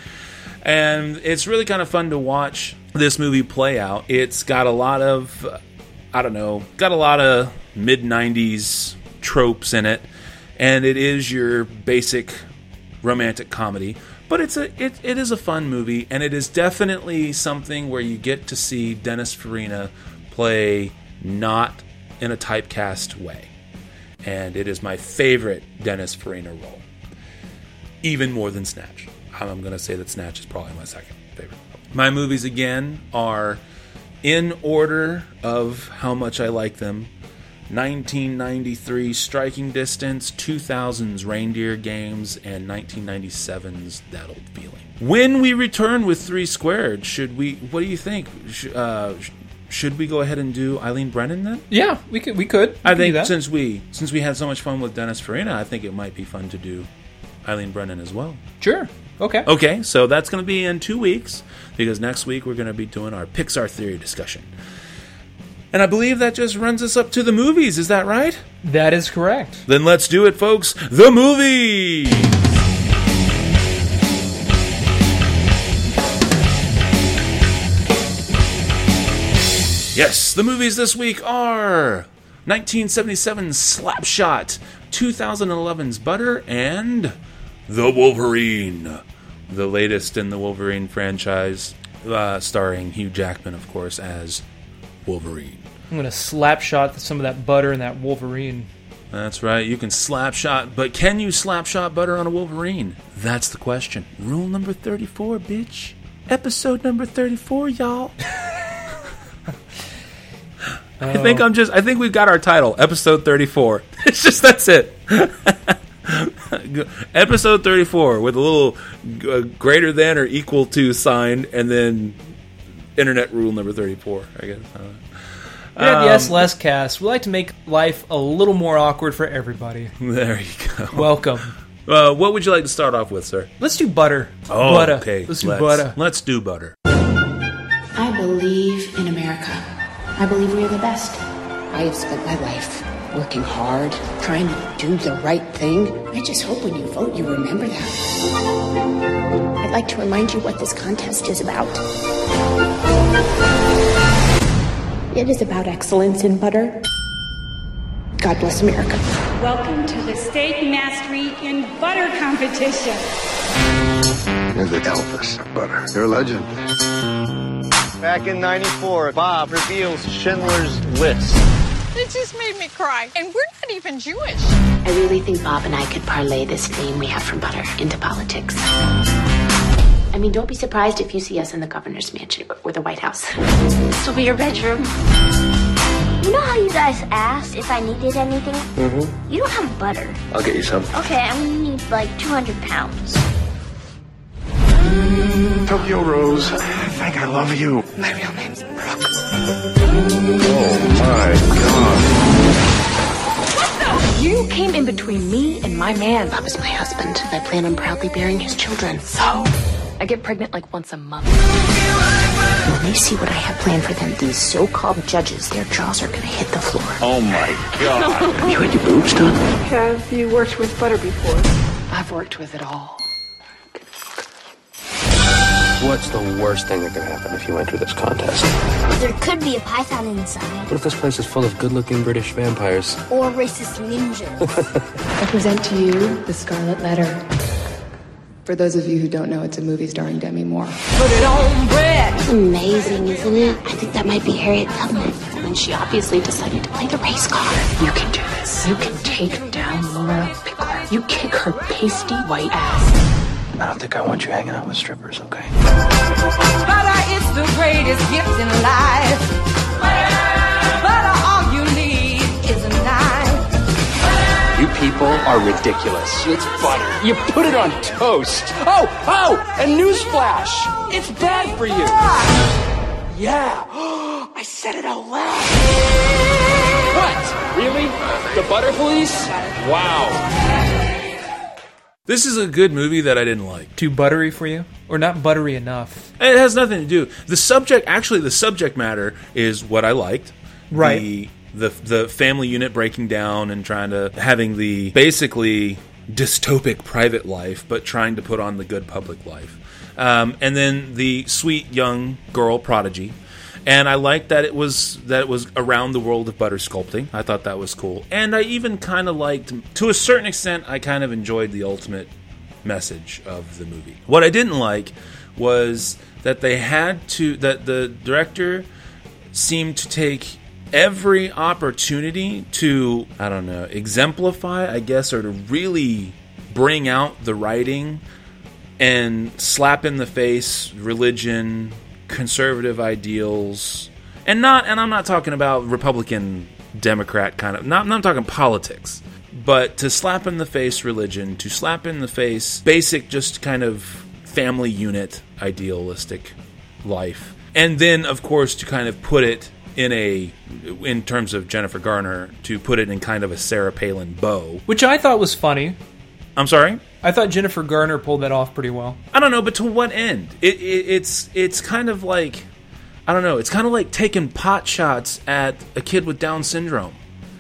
And it's really kind of fun to watch this movie play out. It's got a lot of, uh, I don't know, got a lot of mid nineties tropes in it. And it is your basic romantic comedy. But it's a it, it is a fun movie. And it is definitely something where you get to see Dennis Farina play not in a typecast way. And it is my favorite Dennis Farina role. Even more than Snatch. I'm going to say that Snatch is probably my second favorite. My movies, again, are in order of how much I like them. nineteen ninety-three Striking Distance, two thousand's Reindeer Games, and nineteen ninety-seven's That Old Feeling. When we return with Three Squared, should we, what do you think? Uh, should we go ahead and do Eileen Brennan then? Yeah, we could. We could. We I could think do that. since we since we had so much fun with Dennis Farina, I think it might be fun to do Eileen Brennan as well. Sure. Okay. Okay, so that's going to be in two weeks, because next week we're going to be doing our Pixar Theory discussion. And I believe that just runs us up to the movies, is that right? That is correct. Then let's do it, folks. The movie! Yes, the movies this week are nineteen seventy-seven's Slapshot, twenty eleven's Butter, and The Wolverine, the latest in the Wolverine franchise, uh, starring Hugh Jackman, of course, as Wolverine. I'm going to slap shot some of that butter and that Wolverine. That's right, you can slap shot, but can you slap shot butter on a Wolverine? That's the question. Rule number thirty-four, bitch. Episode number thirty-four, y'all. I think I'm just, I think we've got our title, episode thirty-four. It's just, that's it. Episode thirty-four with a little uh, greater than or equal to sign, and then internet rule number thirty-four, I guess. Uh, Here at the um, S L S Cast, we like to make life a little more awkward for everybody. There you go. Welcome. Uh, what would you like to start off with, sir? Let's do butter. Oh, butter. okay. Let's do let's, butter. Let's do butter. I believe in America. I believe we are the best. I have spent my life working hard, trying to do the right thing. I just hope when you vote, you remember that. I'd like to remind you what this contest is about. It is about excellence in butter. God bless America. Welcome to the Steak Mastery in Butter competition. You're the Elvis of butter. You're a legend. Back in ninety-four, Bob reveals Schindler's List. It just made me cry, and we're not even Jewish. I really think Bob and I could parlay this fame we have from butter into politics. I mean, don't be surprised if you see us in the governor's mansion or the White House. This will be your bedroom. You know how you guys asked if I needed anything? Mm-hmm. You don't have butter. I'll get you some. Okay, I'm gonna need like two hundred pounds. Tokyo Rose, I think I love you. My real name's Brooke. Oh, my God. You came in between me and my man. Bob is my husband. I plan on proudly bearing his children. So, I get pregnant like once a month. When they see what I have planned for them, these so-called judges, their jaws are gonna hit the floor. Oh, my God. You had your boobs done? Have you worked with butter before? I've worked with it all. What's the worst thing that could happen if you enter this contest? There could be a python inside. What if this place is full of good-looking British vampires? Or racist ninjas. I present to you The Scarlet Letter. For those of you who don't know, it's a movie starring Demi Moore. Put it on bread. It's amazing, isn't it? I think that might be Harriet Tubman. And she obviously decided to play the race card. You can do this. You can take down Laura Pickler. You kick her pasty white ass. I don't think I want you hanging out with strippers, okay? Butter is the greatest gift in life. Butter, butter, all you need is a knife. You people are ridiculous. It's butter. You put it on toast. Oh, oh, and newsflash. It's bad for you. Yeah. I said it out loud. What? Really? The butter police? Wow. This is a good movie that I didn't like. Too buttery for you? Or not buttery enough? It has nothing to do. The subject, actually, the subject matter is what I liked. Right. The, the, the family unit breaking down and trying to, having the basically dystopic private life, but trying to put on the good public life. Um, and then the sweet young girl prodigy. And I liked that it was that it was around the world of butter sculpting. I thought that was cool. And I even kind of liked, to a certain extent, I kind of enjoyed the ultimate message of the movie. What I didn't like was that they had to, that the director seemed to take every opportunity to, I don't know, exemplify, I guess, or to really bring out the writing and slap in the face religion, conservative ideals, and not and I'm not talking about Republican Democrat kind of, not, I'm talking politics, but to slap in the face religion, to slap in the face basic just kind of family unit idealistic life, and then of course to kind of put it in a, in terms of Jennifer Garner, to put it in kind of a Sarah Palin bow, which I thought was funny. I'm sorry? I thought Jennifer Garner pulled that off pretty well. I don't know, but to what end? It, it, it's it's kind of like, I don't know, it's kind of like taking pot shots at a kid with Down syndrome.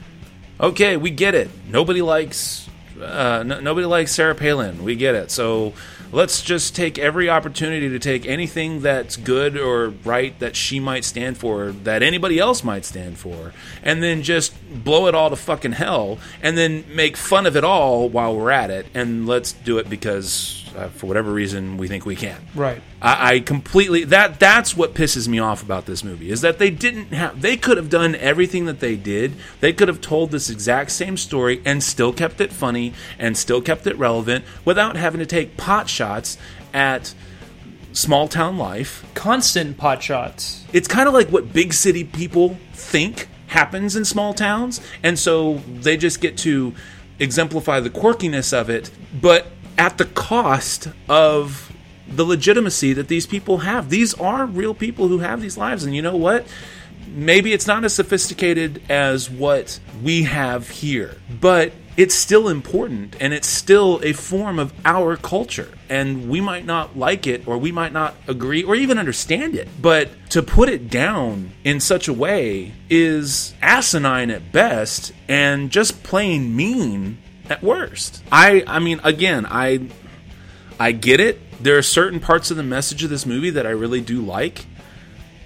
Okay, we get it. Nobody likes uh, n- nobody likes Sarah Palin. We get it. So let's just take every opportunity to take anything that's good or right that she might stand for, that anybody else might stand for, and then just blow it all to fucking hell, and then make fun of it all while we're at it, and let's do it because, uh, for whatever reason, we think we can. Right. I, I completely, that that's what pisses me off about this movie, is that they didn't have, they could have done everything that they did. They could have told this exact same story and still kept it funny and still kept it relevant without having to take pot shots at small town life. Constant pot shots. It's kind of like what big city people think happens in small towns, and so they just get to exemplify the quirkiness of it, but at the cost of the legitimacy that these people have. These are real people who have these lives, and you know what? Maybe it's not as sophisticated as what we have here, but it's still important, and it's still a form of our culture, and we might not like it, or we might not agree, or even understand it, but to put it down in such a way is asinine at best, and just plain mean at worst. I, I mean, again, I, I get it. There are certain parts of the message of this movie that I really do like,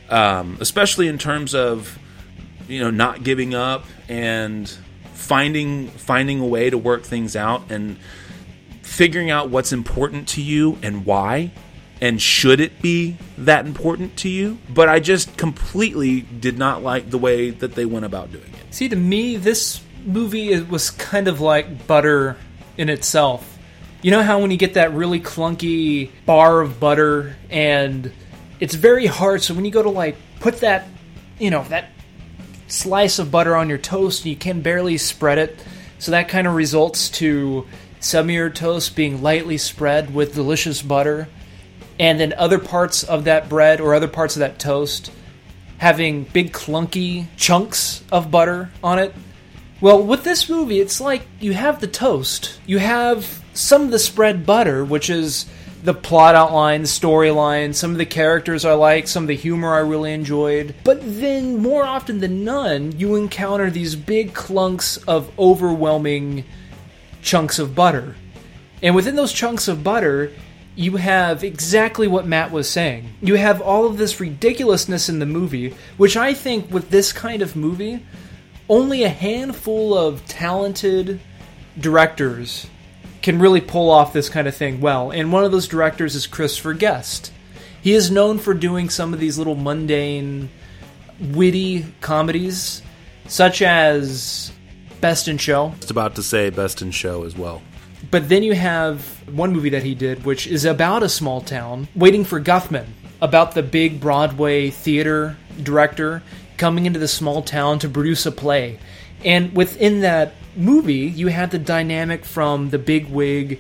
um, especially in terms of, you know, not giving up and finding finding a way to work things out and figuring out what's important to you and why, and should it be that important to you. But I just completely did not like the way that they went about doing it. See, to me, this movie it was kind of like butter in itself. You know how when you get that really clunky bar of butter and it's very hard, so when you go to like put that, you know, that slice of butter on your toast and you can barely spread it, so that kind of results to some of your toast being lightly spread with delicious butter, and then other parts of that bread or other parts of that toast having big clunky chunks of butter on it. Well, with this movie, it's like you have the toast, you have some of the spread butter, which is the plot outline, the storyline, some of the characters I like, some of the humor I really enjoyed. But then, more often than none, you encounter these big clunks of overwhelming chunks of butter. And within those chunks of butter, you have exactly what Matt was saying. You have all of this ridiculousness in the movie, which I think with this kind of movie, only a handful of talented directors can really pull off this kind of thing well. And one of those directors is Christopher Guest. He is known for doing some of these little mundane, witty comedies, such as Best in Show. I was about to say Best in Show as well. But then you have one movie that he did, which is about a small town, Waiting for Guffman, about the big Broadway theater director coming into the small town to produce a play. And within that movie, you had the dynamic from the big-wig,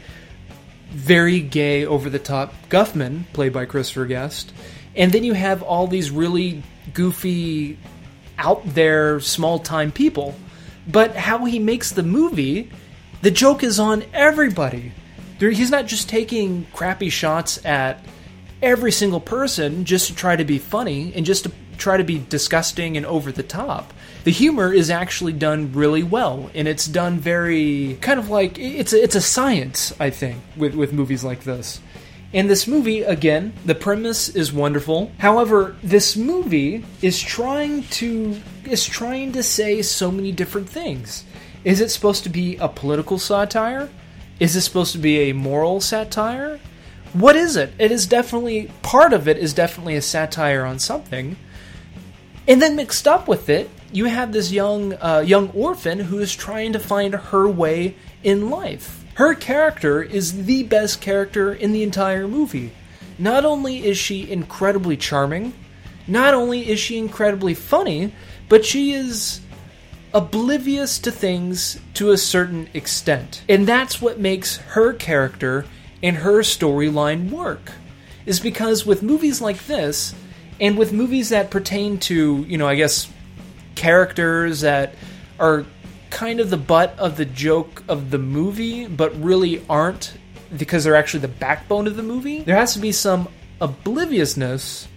very gay, over-the-top Guffman, played by Christopher Guest. And then you have all these really goofy, out-there, small-time people. But how he makes the movie, the joke is on everybody. He's not just taking crappy shots at every single person just to try to be funny and just to try to be disgusting and over the top. The humor is actually done really well, and it's done very kind of like it's a, it's a science, I think, with with movies like this. And this movie, again, the premise is wonderful. However, this movie is trying to is trying to say so many different things. Is it supposed to be a political satire? Is it supposed to be a moral satire? What is it? It is definitely, part of it is definitely a satire on something. And then mixed up with it, you have this young uh, young orphan who is trying to find her way in life. Her character is the best character in the entire movie. Not only is she incredibly charming, not only is she incredibly funny, but she is oblivious to things to a certain extent. And that's what makes her character and her storyline work. Is because with movies like this, and with movies that pertain to, you know, I guess, characters that are kind of the butt of the joke of the movie, but really aren't because they're actually the backbone of the movie, there has to be some obliviousness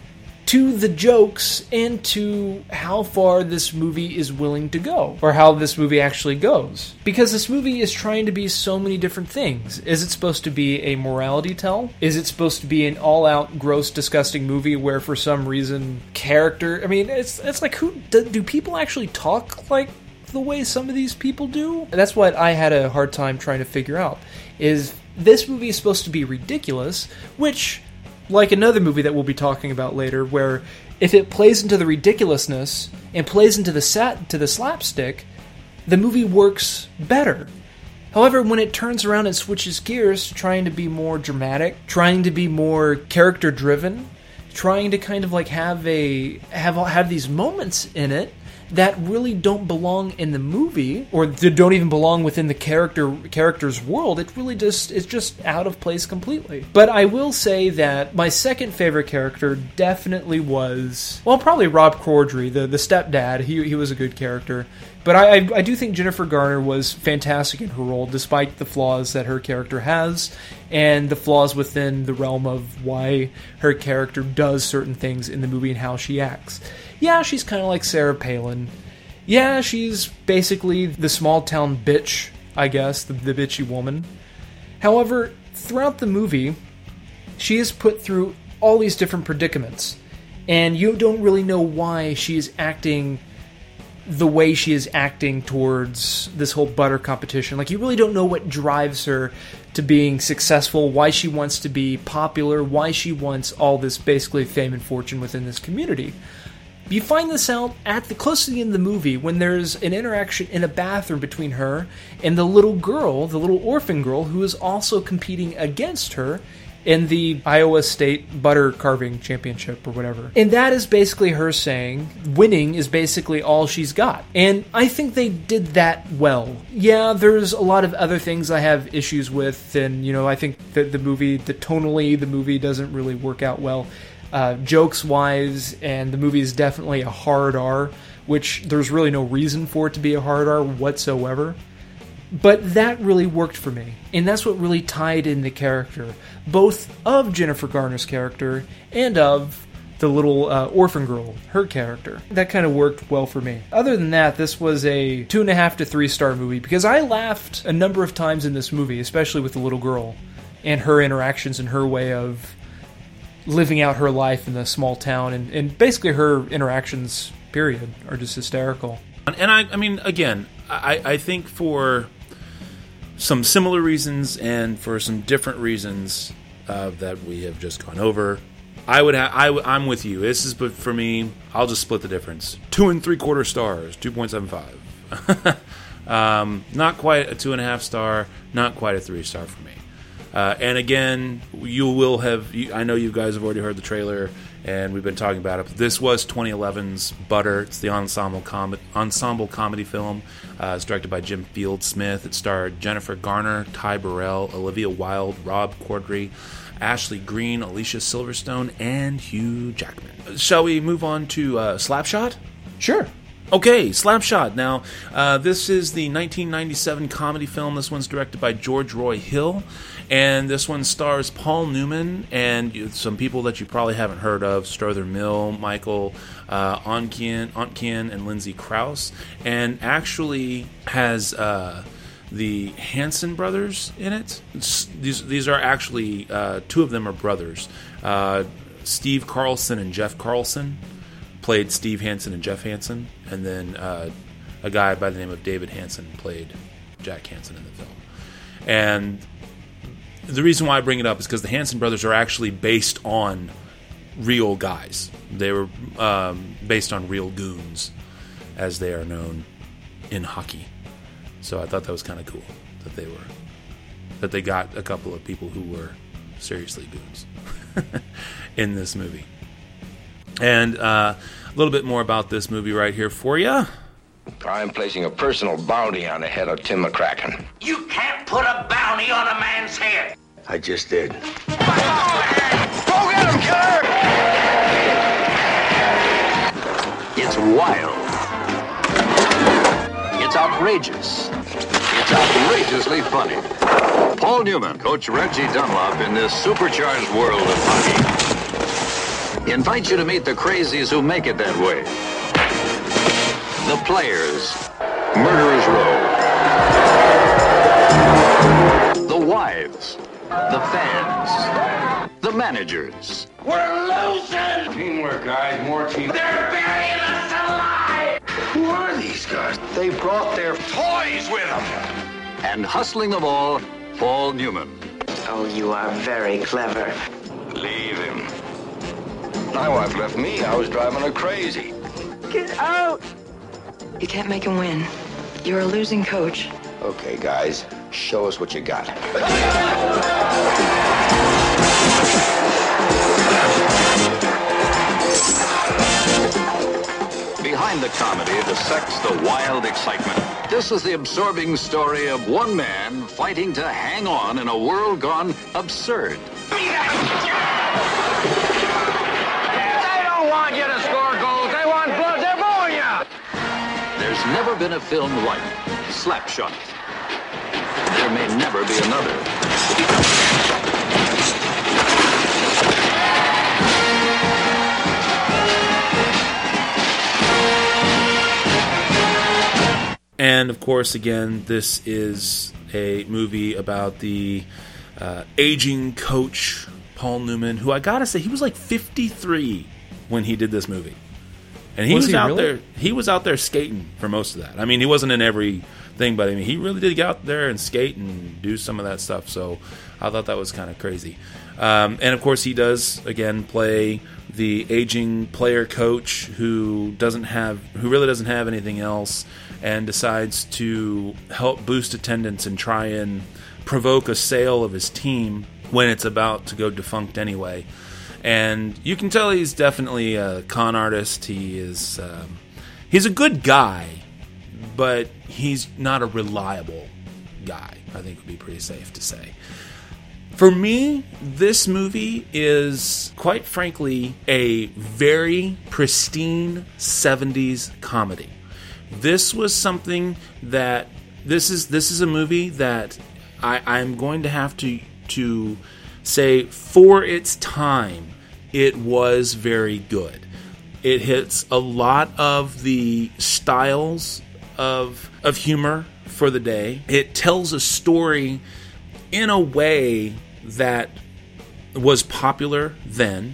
to the jokes and to how far this movie is willing to go, or how this movie actually goes. Because this movie is trying to be so many different things. Is it supposed to be a morality tale? Is it supposed to be an all-out, gross, disgusting movie where for some reason character... I mean, it's it's like, who do, do people actually talk like the way some of these people do? That's what I had a hard time trying to figure out, is this movie is supposed to be ridiculous, which... like another movie that we'll be talking about later, where if it plays into the ridiculousness and plays into the sat to the slapstick, the movie works better. However, when it turns around and switches gears, trying to be more dramatic, trying to be more character-driven, trying to kind of like have a have have these moments in it that really don't belong in the movie, or that don't even belong within the character character's world, it really just it's just out of place completely. But I will say that my second favorite character definitely was, well, probably Rob Corddry, the, the stepdad. He he was a good character. But I, I, I do think Jennifer Garner was fantastic in her role, despite the flaws that her character has, and the flaws within the realm of why her character does certain things in the movie and how she acts. Yeah, she's kind of like Sarah Palin. Yeah, she's basically the small-town bitch, I guess, the, the bitchy woman. However, throughout the movie, she is put through all these different predicaments. and you don't really know why she is acting the way she is acting towards this whole butter competition. Like, you really don't know what drives her to being successful, why she wants to be popular, why she wants all this basically fame and fortune within this community. You find this out at the close to the end of the movie when there's an interaction in a bathroom between her and the little girl, the little orphan girl, who is also competing against her in the Iowa State Butter Carving Championship or whatever. And that is basically her saying winning is basically all she's got. And I think they did that well. Yeah, there's a lot of other things I have issues with, and, you know, I think that the movie, the tonally, the movie doesn't really work out well. Uh, jokes-wise, and the movie is definitely a hard R, which there's really no reason for it to be a hard R whatsoever. But that really worked for me, and that's what really tied in the character, both of Jennifer Garner's character and of the little uh, orphan girl, her character. That kind of worked well for me. Other than that, this was a two and a half to three star movie, because I laughed a number of times in this movie, especially with the little girl and her interactions and her way of living out her life in the small town, and, and basically her interactions, period, are just hysterical. And I, I mean, again, I, I think for some similar reasons and for some different reasons uh, that we have just gone over, I would ha- I w- I'm with you. This is, but for me, I'll just split the difference. Two and three quarter stars, two point seven five. um, not quite a two and a half star, not quite a three star for me. Uh, and again, you will have, you, I know you guys have already heard the trailer, and we've been talking about it. But this was twenty eleven's Butter. It's the ensemble, com- ensemble comedy film. Uh, it's directed by Jim Field Smith. It starred Jennifer Garner, Ty Burrell, Olivia Wilde, Rob Corddry, Ashley Greene, Alicia Silverstone, and Hugh Jackman. Shall we move on to uh, Slapshot? Sure. Okay, Slapshot. Now, uh, this is the nineteen ninety-seven comedy film. This one's directed by George Roy Hill, and this one stars Paul Newman and some people that you probably haven't heard of: Strother Mill, Michael uh, Ontkian, Ontkian, and Lindsay Krause, and actually has uh, the Hanson brothers in it. It's, these these are actually uh, two of them are brothers. Uh, Steve Carlson and Jeff Carlson played Steve Hansen and Jeff Hansen, and then uh, a guy by the name of David Hansen played Jack Hansen in the film. And the reason why I bring it up is because the Hansen brothers are actually based on real guys. They were um, based on real goons, as they are known in hockey. So I thought that was kind of cool that they were that they got a couple of people who were seriously goons in this movie. And uh, a little bit more about this movie right here for you. I'm placing a personal bounty on the head of Tim McCracken. You can't put a bounty on a man's head. I just did. Go get him, killer! It's wild. It's outrageous. It's outrageously funny. Paul Newman, Coach Reggie Dunlop in this supercharged world of hockey. He invites you to meet the crazies who make it that way. The players. Murderers Row. The wives. The fans. The managers. We're losing! Teamwork, guys. More team. They're burying us alive! Who are these guys? They brought their toys with them. And hustling them all, Paul Newman. Oh, you are very clever. Leave him. My wife left me. I was driving her crazy. Get out! You can't make him win. You're a losing coach. Okay, guys. Show us what you got. Behind the comedy, the sex, the wild excitement, this is the absorbing story of one man fighting to hang on in a world gone absurd. They don't want you to score goals. They want blood. They're booing you. There's never been a film like Slapshot. There may never be another. And of course, again, this is a movie about the uh, aging coach Paul Newman, who I gotta say, he was like fifty-three when he did this movie. And he was, was, he out really? there. He was out there skating for most of that. I mean, he wasn't in every thing, but I mean, he really did get out there and skate and do some of that stuff. So I thought that was kind of crazy. Um, and of course, he does again play the aging player coach who doesn't have, who really doesn't have anything else, and decides to help boost attendance and try and provoke a sale of his team when it's about to go defunct anyway. And you can tell he's definitely a con artist. He is um, he's a good guy, but he's not a reliable guy, I think would be pretty safe to say. For me, this movie is, quite frankly, a very pristine seventies comedy. This was something that this is this is a movie that I, I'm going to have to to say for its time, it was very good. It hits a lot of the styles of of humor for the day. It tells a story in a way that was popular then,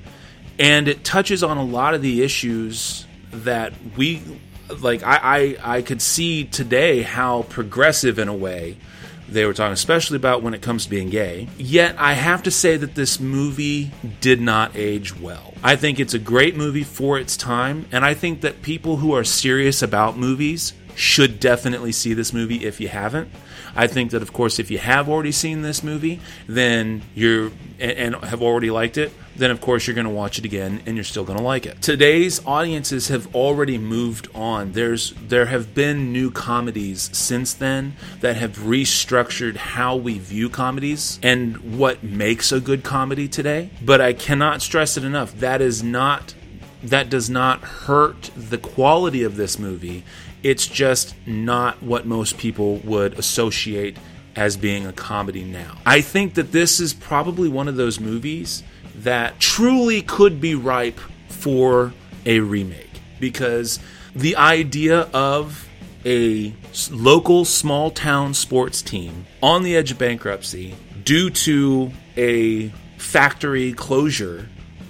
and it touches on a lot of the issues that we like. I, I, I could see today how progressive in a way they were talking, especially about when it comes to being gay. Yet I have to say that this movie did not age well. I think it's a great movie for its time, and I think that people who are serious about movies should definitely see this movie if you haven't. I think that, of course, if you have already seen this movie, then you're and, and have already liked it, then of course you're going to watch it again and you're still going to like it. Today's audiences have already moved on. There's there have been new comedies since then that have restructured how we view comedies and what makes a good comedy today. But I cannot stress it enough. That is not that does not hurt the quality of this movie. It's just not what most people would associate as being a comedy now. I think that this is probably one of those movies that truly could be ripe for a remake, because the idea of a local small town sports team on the edge of bankruptcy due to a factory closure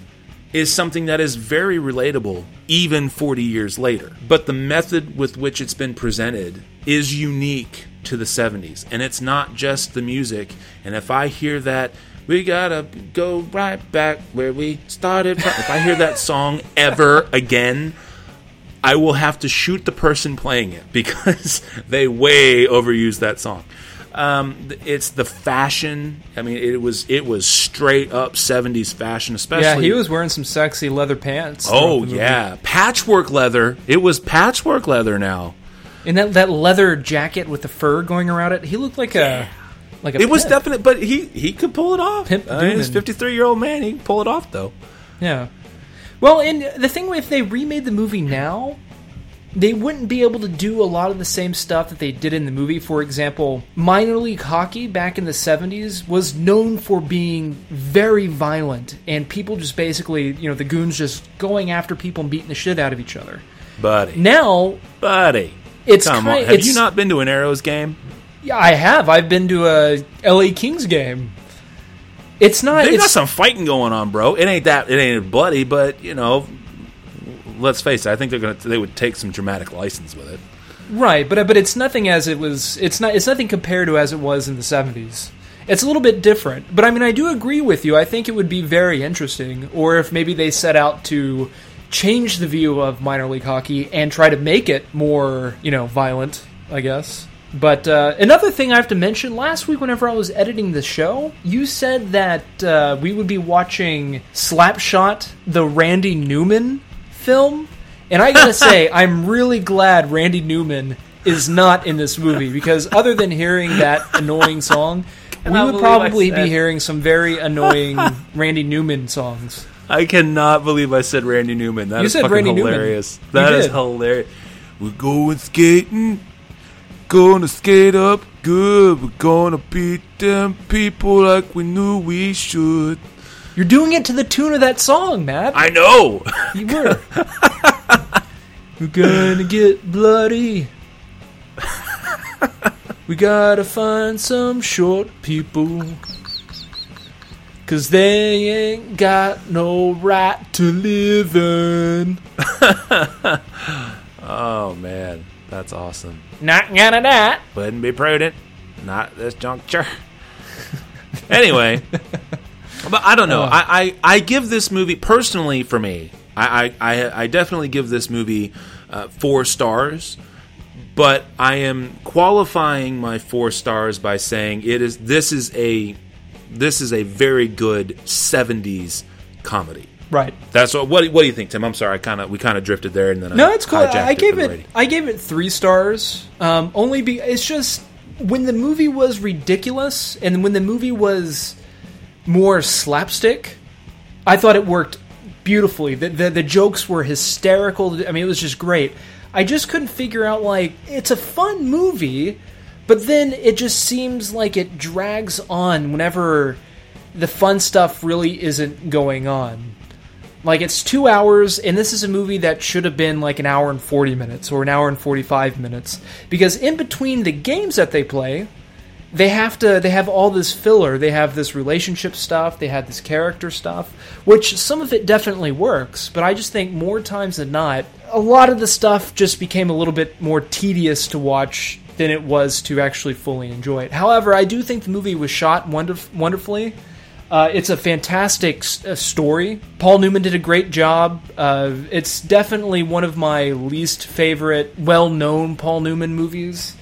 is something that is very relatable even forty years later. But the method with which it's been presented is unique to the seventies. And it's not just the music. And if I hear that, we gotta go right back where we started. If I hear that song ever again, I will have to shoot the person playing it because they way overused that song. Um, it's the fashion. I mean, it was it was straight up seventies fashion, especially. Yeah, he was wearing some sexy leather pants. Oh yeah, patchwork leather. It was patchwork leather now. And that that leather jacket with the fur going around it, he looked like a like a. It pimp. was definite, but he he could pull it off. Pimp uh, he's a fifty-three year old man. He can pull it off though. Yeah. Well, and the thing, if they remade the movie now, they wouldn't be able to do a lot of the same stuff that they did in the movie. For example, minor league hockey back in the seventies was known for being very violent, and people just basically, you know, the goons just going after people and beating the shit out of each other. Buddy. Now, buddy, it's come kind, on. Have it's, you not been to an Arrows game? Yeah, I have. I've been to a L A Kings game. It's not. They've it's, got some fighting going on, bro. It ain't that. It ain't bloody, but you know. Let's face it. I think they're gonna. They would take some dramatic license with it, right? But but it's nothing as it was. It's not. It's nothing compared to as it was in the seventies. It's a little bit different. But I mean, I do agree with you. I think it would be very interesting. Or if maybe they set out to change the view of minor league hockey and try to make it more, you know, violent, I guess. But uh, another thing I have to mention, last week whenever I was editing the show, you said that uh, we would be watching Slapshot, the Randy Newman film, and I gotta say, I'm really glad Randy Newman is not in this movie, because other than hearing that annoying song, we would probably be hearing some very annoying Randy Newman songs. I cannot believe I said Randy Newman. That you is said fucking Randy hilarious. Newman. That you is did. hilarious. We're going skating, gonna skate up good. We're gonna beat them people like we knew we should. You're doing it to the tune of that song, Matt. I know. You were. We're gonna get bloody. We gotta find some short people. 'Cause they ain't got no right to live in. Oh, man. That's awesome. Not gonna that. Wouldn't be prudent. Not this juncture. Anyway. But I don't know. Uh, I, I, I give this movie, personally for me, I, I, I definitely give this movie uh, four stars. But I am qualifying my four stars by saying it is this is a this is a very good seventies comedy. Right. That's what. What, what do you think, Tim? I'm sorry. I kind of we kind of drifted there, and then no, I it's cool. I gave it. it I gave it three stars. Um, only be it's just when the movie was ridiculous, and when the movie was more slapstick, I thought it worked beautifully. The the, the jokes were hysterical. I mean, it was just great. I just couldn't figure out, like, it's a fun movie, but then it just seems like it drags on whenever the fun stuff really isn't going on. Like, it's two hours, and this is a movie that should have been like an hour and forty minutes, or an hour and forty-five minutes, because in between the games that they play, they have to, they have all this filler, they have this relationship stuff, they have this character stuff, which some of it definitely works, but I just think more times than not, a lot of the stuff just became a little bit more tedious to watch than it was to actually fully enjoy it. However, I do think the movie was shot wonderf- wonderfully. Uh, it's a fantastic s- uh, story. Paul Newman did a great job. Uh, it's definitely one of my least favorite, well-known Paul Newman movies.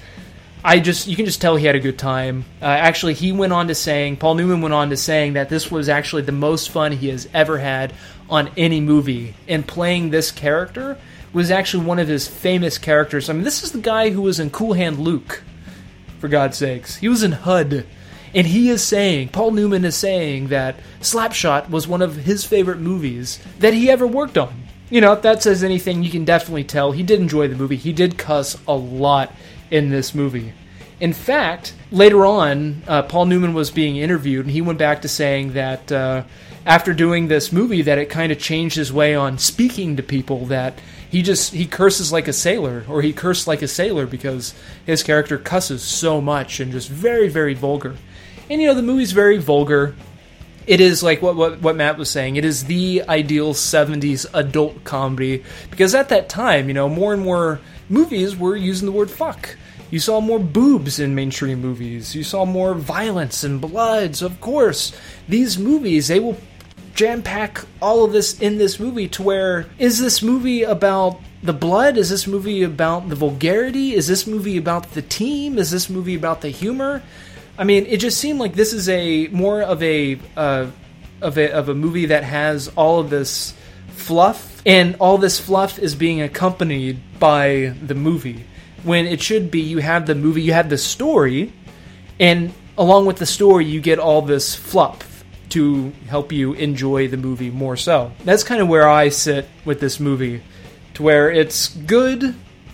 I just, you can just tell he had a good time. Uh, actually, he went on to saying, Paul Newman went on to saying that this was actually the most fun he has ever had on any movie. And playing this character was actually one of his famous characters. I mean, this is the guy who was in Cool Hand Luke, for God's sakes. He was in H U D. And he is saying, Paul Newman is saying that Slapshot was one of his favorite movies that he ever worked on. You know, if that says anything, you can definitely tell. He did enjoy the movie. He did cuss a lot in this movie. In fact, later on, uh, Paul Newman was being interviewed, and he went back to saying that uh, after doing this movie, that it kind of changed his way on speaking to people, that he just, he curses like a sailor, or he cursed like a sailor because his character cusses so much and just very, very vulgar. And, you know, the movie's very vulgar. It is, like what, what what Matt was saying, it is the ideal seventies adult comedy, because at that time, you know, more and more movies were using the word fuck. You saw more boobs in mainstream movies. You saw more violence and blood. So, of course, these movies, they will jam-pack all of this in this movie to where, is this movie about the blood? Is this movie about the vulgarity? Is this movie about the team? Is this movie about the humor? I mean, it just seemed like this is a more of a uh, of a of a movie that has all of this fluff, and all this fluff is being accompanied by the movie. When it should be, you have the movie, you have the story, and along with the story, you get all this fluff to help you enjoy the movie more so. That's kind of where I sit with this movie, to where it's good,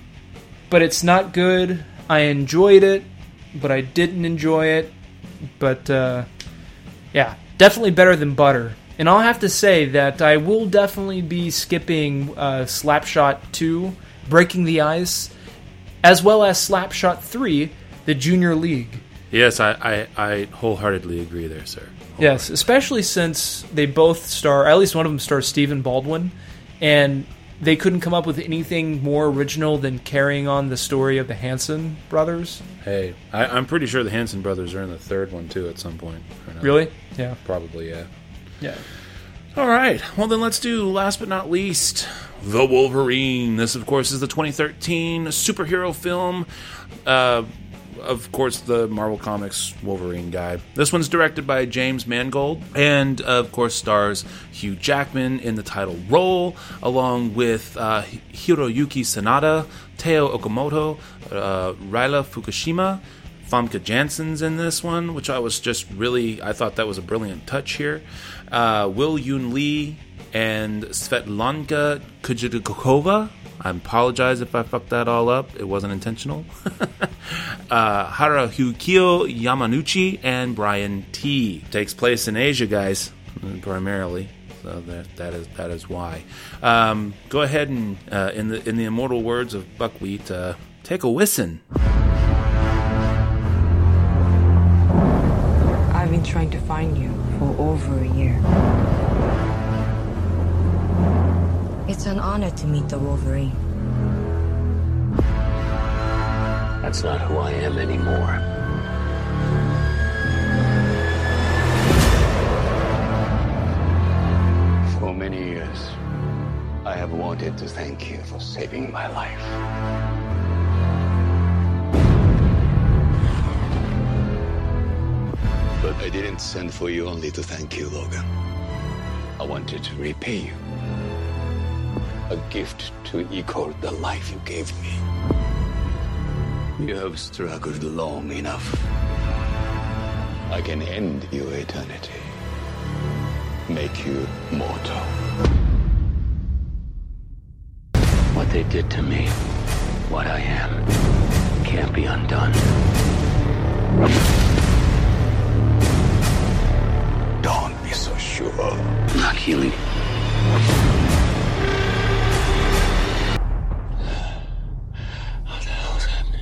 but it's not good. I enjoyed it, but I didn't enjoy it. But, uh, yeah, definitely better than Butter. And I'll have to say that I will definitely be skipping uh, Slapshot two, Breaking the Ice, as well as Slapshot three, the Junior League. Yes, I, I, I wholeheartedly agree there, sir. Yes, especially since they both star, at least one of them stars Stephen Baldwin, and they couldn't come up with anything more original than carrying on the story of the Hanson brothers. Hey, I, I'm pretty sure the Hanson brothers are in the third one, too, at some point. Really? Yeah. Probably, yeah. Yeah. All right. Well, then let's do, last but not least, The Wolverine. This, of course, is the twenty thirteen superhero film. Uh, of course, the Marvel Comics Wolverine guy. This one's directed by James Mangold, and, uh, of course, stars Hugh Jackman in the title role, along with uh, Hiroyuki Sanada, Teo Okamoto, uh, Ryla Fukushima. Famke Janssen's in this one, which I was just really, I thought that was a brilliant touch here. Uh, Will Yoon Lee and Svetlana Kujakova. I apologize if I fucked that all up. It wasn't intentional. uh, Haruhiko Yamanouchi and Brian T. Takes place in Asia, guys, primarily. So that that is that is why. Um, go ahead and, uh, in the in the immortal words of Buckwheat, uh, take a listen. I've been trying to find you for over a year. It's an honor to meet the Wolverine. That's not who I am anymore. For many years, I have wanted to thank you for saving my life. But I didn't send for you only to thank you, Logan. I wanted to repay you. A gift to equal the life you gave me. You have struggled long enough. I can end your eternity. Make you mortal. What they did to me, what I am, can't be undone. Don't be so sure. I'm not healing. What the hell is happening?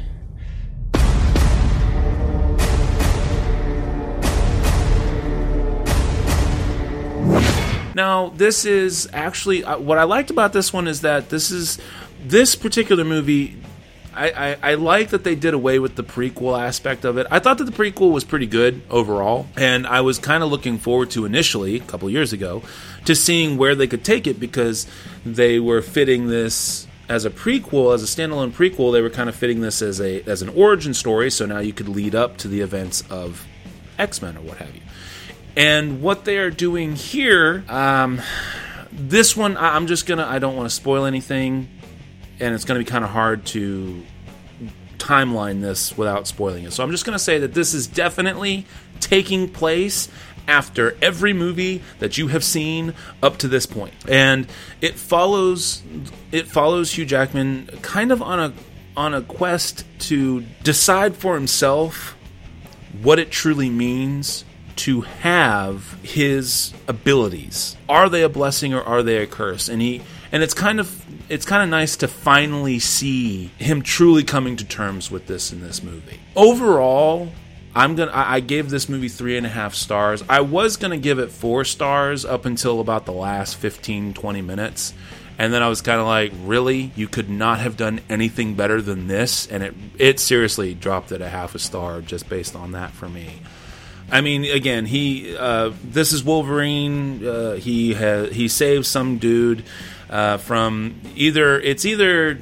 Now, this is actually uh, what I liked about this one is that this is this particular movie. I, I, I like that they did away with the prequel aspect of it. I thought that the prequel was pretty good overall, and I was kind of looking forward to initially, a couple years ago, to seeing where they could take it, because they were fitting this as a prequel, as a standalone prequel. They were kind of fitting this as a as an origin story, so now you could lead up to the events of X-Men or what have you. And what they are doing here, um, this one, I'm just gonna, I don't want to spoil anything, and it's going to be kind of hard to timeline this without spoiling it. So I'm just going to say that this is definitely taking place after every movie that you have seen up to this point. And it follows it follows Hugh Jackman kind of on a on a quest to decide for himself what it truly means to have his abilities. Are they a blessing or are they a curse? And he and it's kind of it's kind of nice to finally see him truly coming to terms with this in this movie. Overall, I'm gonna I gave this movie three and a half stars. I was gonna give it four stars up until about the last fifteen, twenty minutes. And then I was kind of like, really? You could not have done anything better than this? And it it seriously dropped at a half a star just based on that for me. I mean, again, he uh, this is Wolverine. Uh, he has he saves some dude uh, from either it's either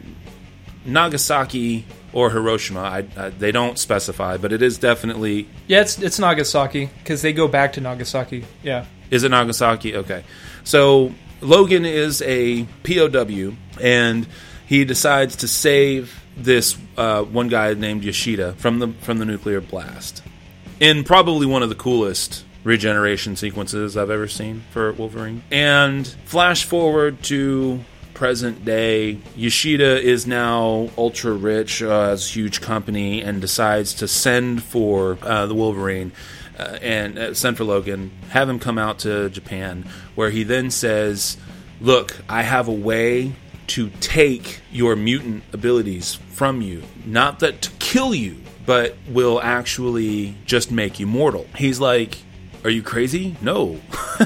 Nagasaki or Hiroshima. I, I, they don't specify, but it is definitely yeah. It's it's Nagasaki because they go back to Nagasaki. Yeah, is it Nagasaki? Okay, so Logan is a P O W, and he decides to save this uh, one guy named Yoshida from the from the nuclear blast. In probably one of the coolest regeneration sequences I've ever seen for Wolverine. And flash forward to present day, Yoshida is now ultra rich, uh, has a huge company, and decides to send for uh, the Wolverine uh, and uh, send for Logan, have him come out to Japan, where he then says, look, I have a way to take your mutant abilities from you. Not that to kill you, but will actually just make you mortal. He's like, are you crazy? No.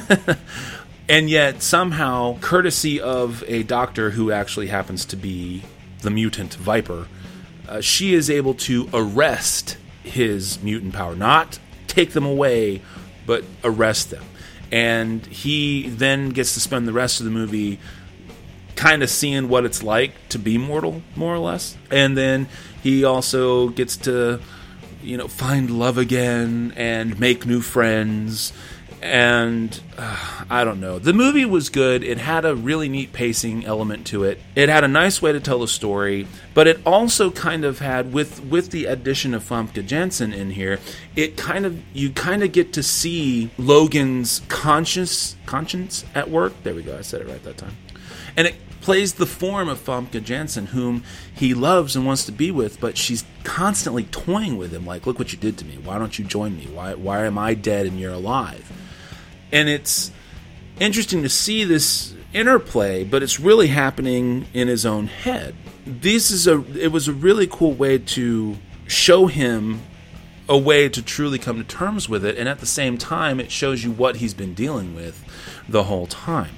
And yet, somehow, courtesy of a doctor who actually happens to be the mutant Viper, uh, she is able to arrest his mutant power. Not take them away, but arrest them. And he then gets to spend the rest of the movie kind of seeing what it's like to be mortal, more or less. And then he also gets to, you know, find love again and make new friends. And uh, I don't know. The movie was good. It had a really neat pacing element to it. It had a nice way to tell a story, but it also kind of had, with with the addition of Famke Janssen in here, it kind of you kind of get to see Logan's conscience conscience at work. There we go. I said it right that time. And it plays the form of Famke Janssen, whom he loves and wants to be with, but she's constantly toying with him, like, look what you did to me. Why don't you join me? Why why am I dead and you're alive? And it's interesting to see this interplay, but it's really happening in his own head. This is a it was a really cool way to show him a way to truly come to terms with it, and at the same time, it shows you what he's been dealing with the whole time.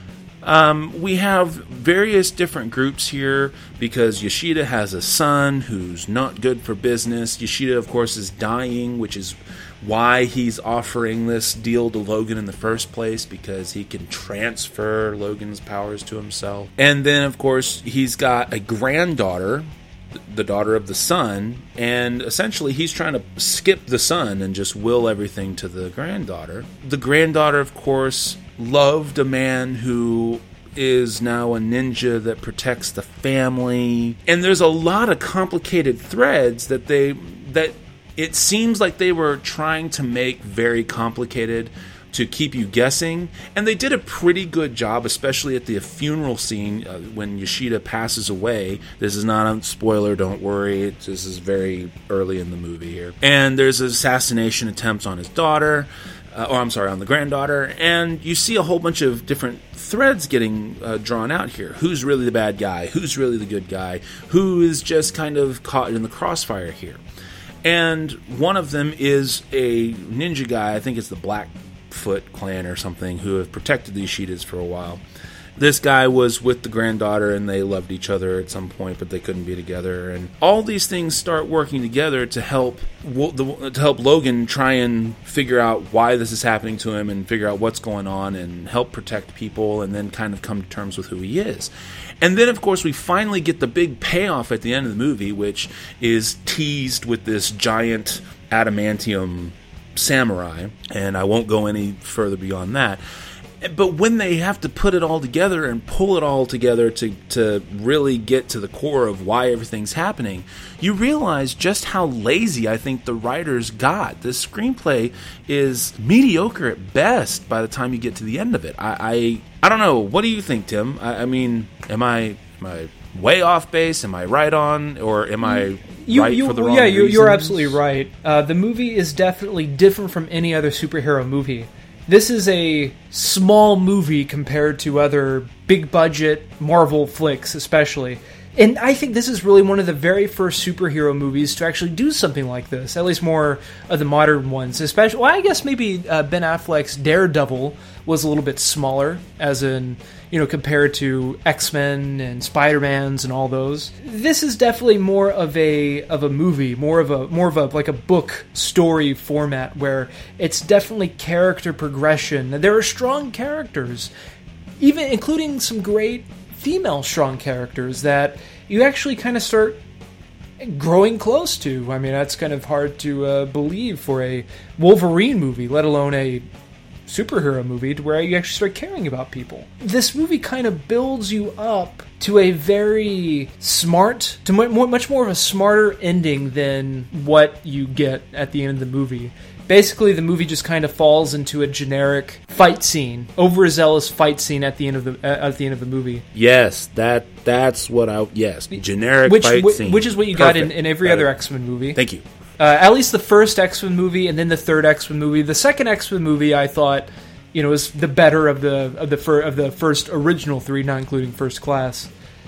Um, we have various different groups here because Yoshida has a son who's not good for business. Yoshida, of course, is dying, which is why he's offering this deal to Logan in the first place, because he can transfer Logan's powers to himself. And then, of course, he's got a granddaughter, the daughter of the son, and essentially he's trying to skip the son and just will everything to the granddaughter. The granddaughter, of course, loved a man who is now a ninja that protects the family. And there's a lot of complicated threads that they that it seems like they were trying to make very complicated to keep you guessing, and they did a pretty good job, especially at the funeral scene uh, when Yoshida passes away. This is not a spoiler, don't worry, it's, this is very early in the movie here. And there's an assassination attempt on his daughter, uh, or I'm sorry, on the granddaughter, and you see a whole bunch of different threads getting uh, drawn out here. Who's really the bad guy? Who's really the good guy? Who is just kind of caught in the crossfire here? And one of them is a ninja guy, I think it's the Black Foot clan or something, who have protected the Yoshidas for a while. This guy was with the granddaughter and they loved each other at some point, but they couldn't be together. And all these things start working together to help to help Logan try and figure out why this is happening to him and figure out what's going on and help protect people and then kind of come to terms with who he is. And then, of course, we finally get the big payoff at the end of the movie, which is teased with this giant adamantium samurai, and I won't go any further beyond that. But when they have to put it all together and pull it all together to, to really get to the core of why everything's happening, you realize just how lazy I think the writers got. This screenplay is mediocre at best by the time you get to the end of it. I I, I don't know. What do you think, Tim? I, I mean, am I am I way off base? Am I right on? Or am I you, right you, for the wrong yeah, you, reasons? You're absolutely right. Uh, the movie is definitely different from any other superhero movie. This is a small movie compared to other big-budget Marvel flicks, especially. And I think this is really one of the very first superhero movies to actually do something like this, at least more of the modern ones. Especially, well, I guess maybe uh, Ben Affleck's Daredevil was a little bit smaller, as in, you know, compared to X-Men and Spider-Man's and all those. This is definitely more of a of a movie, more of a more of a like a book story format, where it's definitely character progression. There are strong characters, even including some great female strong characters that you actually kind of start growing close to. I mean, that's kind of hard to uh, believe for a Wolverine movie, let alone a superhero movie, to where you actually start caring about people. This movie kind of builds you up to a very smart, to much more of a smarter ending than what you get at the end of the movie. Basically, the movie just kind of falls into a generic fight scene, overzealous fight scene at the end of the uh, at the end of the movie. Yes, that that's what I yes generic which, fight which, scene, which is what you Perfect. got in, in every Got other it. X-Men movie. Thank you. Uh, at least the first X-Men movie, and then the third X-Men movie. The second X-Men movie, I thought, you know, was the better of the of the fir- of the first original three, not including First Class.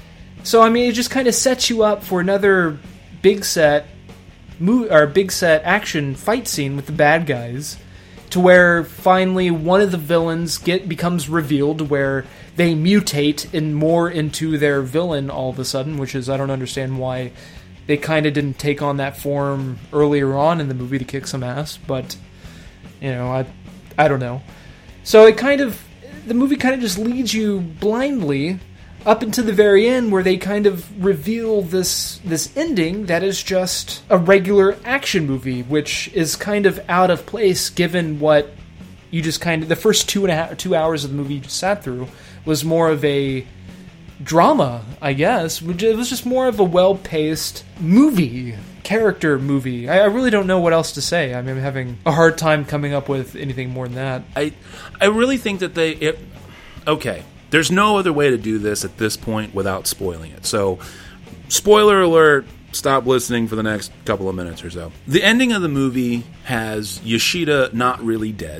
So I mean, it just kind of sets you up for another big set. Mo- or big set action fight scene with the bad guys, to where finally one of the villains get becomes revealed, where they mutate in more into their villain all of a sudden, which is, I don't understand why they kind of didn't take on that form earlier on in the movie to kick some ass, but you know, I I don't know. So it kind of the movie kind of just leads you blindly up into the very end, where they kind of reveal this this ending that is just a regular action movie, which is kind of out of place given what you just kind of the first two and a half two hours of the movie you just sat through was more of a drama, I guess. It was just more of a well-paced movie, character movie. I, I really don't know what else to say. I mean, I'm having a hard time coming up with anything more than that. I I really think that they it, okay. There's no other way to do this at this point without spoiling it. So, spoiler alert, stop listening for the next couple of minutes or so. The ending of the movie has Yoshida not really dead.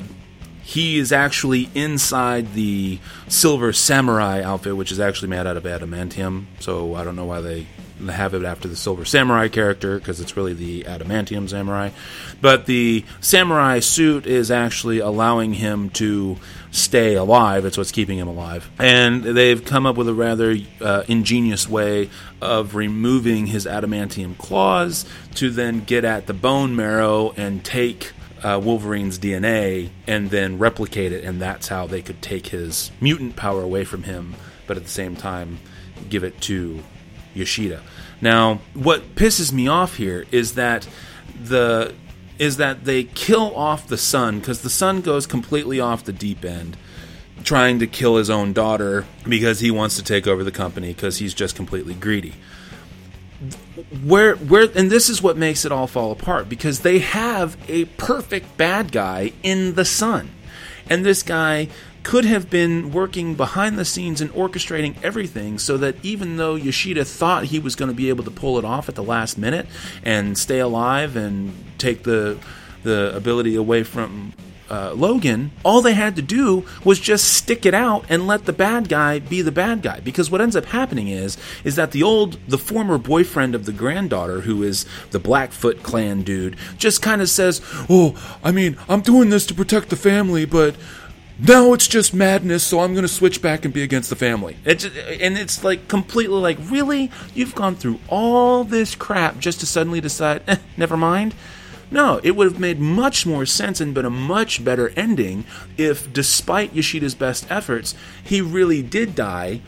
He is actually inside the Silver Samurai outfit, which is actually made out of adamantium. So, I don't know why they have it after the Silver Samurai character, because it's really the Adamantium Samurai. But the samurai suit is actually allowing him to stay alive. It's what's keeping him alive. And they've come up with a rather uh, ingenious way of removing his adamantium claws to then get at the bone marrow and take uh, Wolverine's D N A and then replicate it, and that's how they could take his mutant power away from him, but at the same time give it to Yoshida. Now, what pisses me off here is that the is that they kill off the son, because the son goes completely off the deep end, trying to kill his own daughter because he wants to take over the company because he's just completely greedy. Where where and this is what makes it all fall apart, because they have a perfect bad guy in the son. And this guy could have been working behind the scenes and orchestrating everything so that even though Yoshida thought he was going to be able to pull it off at the last minute and stay alive and take the the ability away from uh, Logan, all they had to do was just stick it out and let the bad guy be the bad guy. Because what ends up happening is is that the old, the former boyfriend of the granddaughter, who is the Blackfoot clan dude, just kind of says, oh, I mean, I'm doing this to protect the family, but now it's just madness, so I'm going to switch back and be against the family. It's, and it's like completely like, really? You've gone through all this crap just to suddenly decide, eh, never mind? No, it would have made much more sense and been a much better ending if, despite Yoshida's best efforts, he really did die,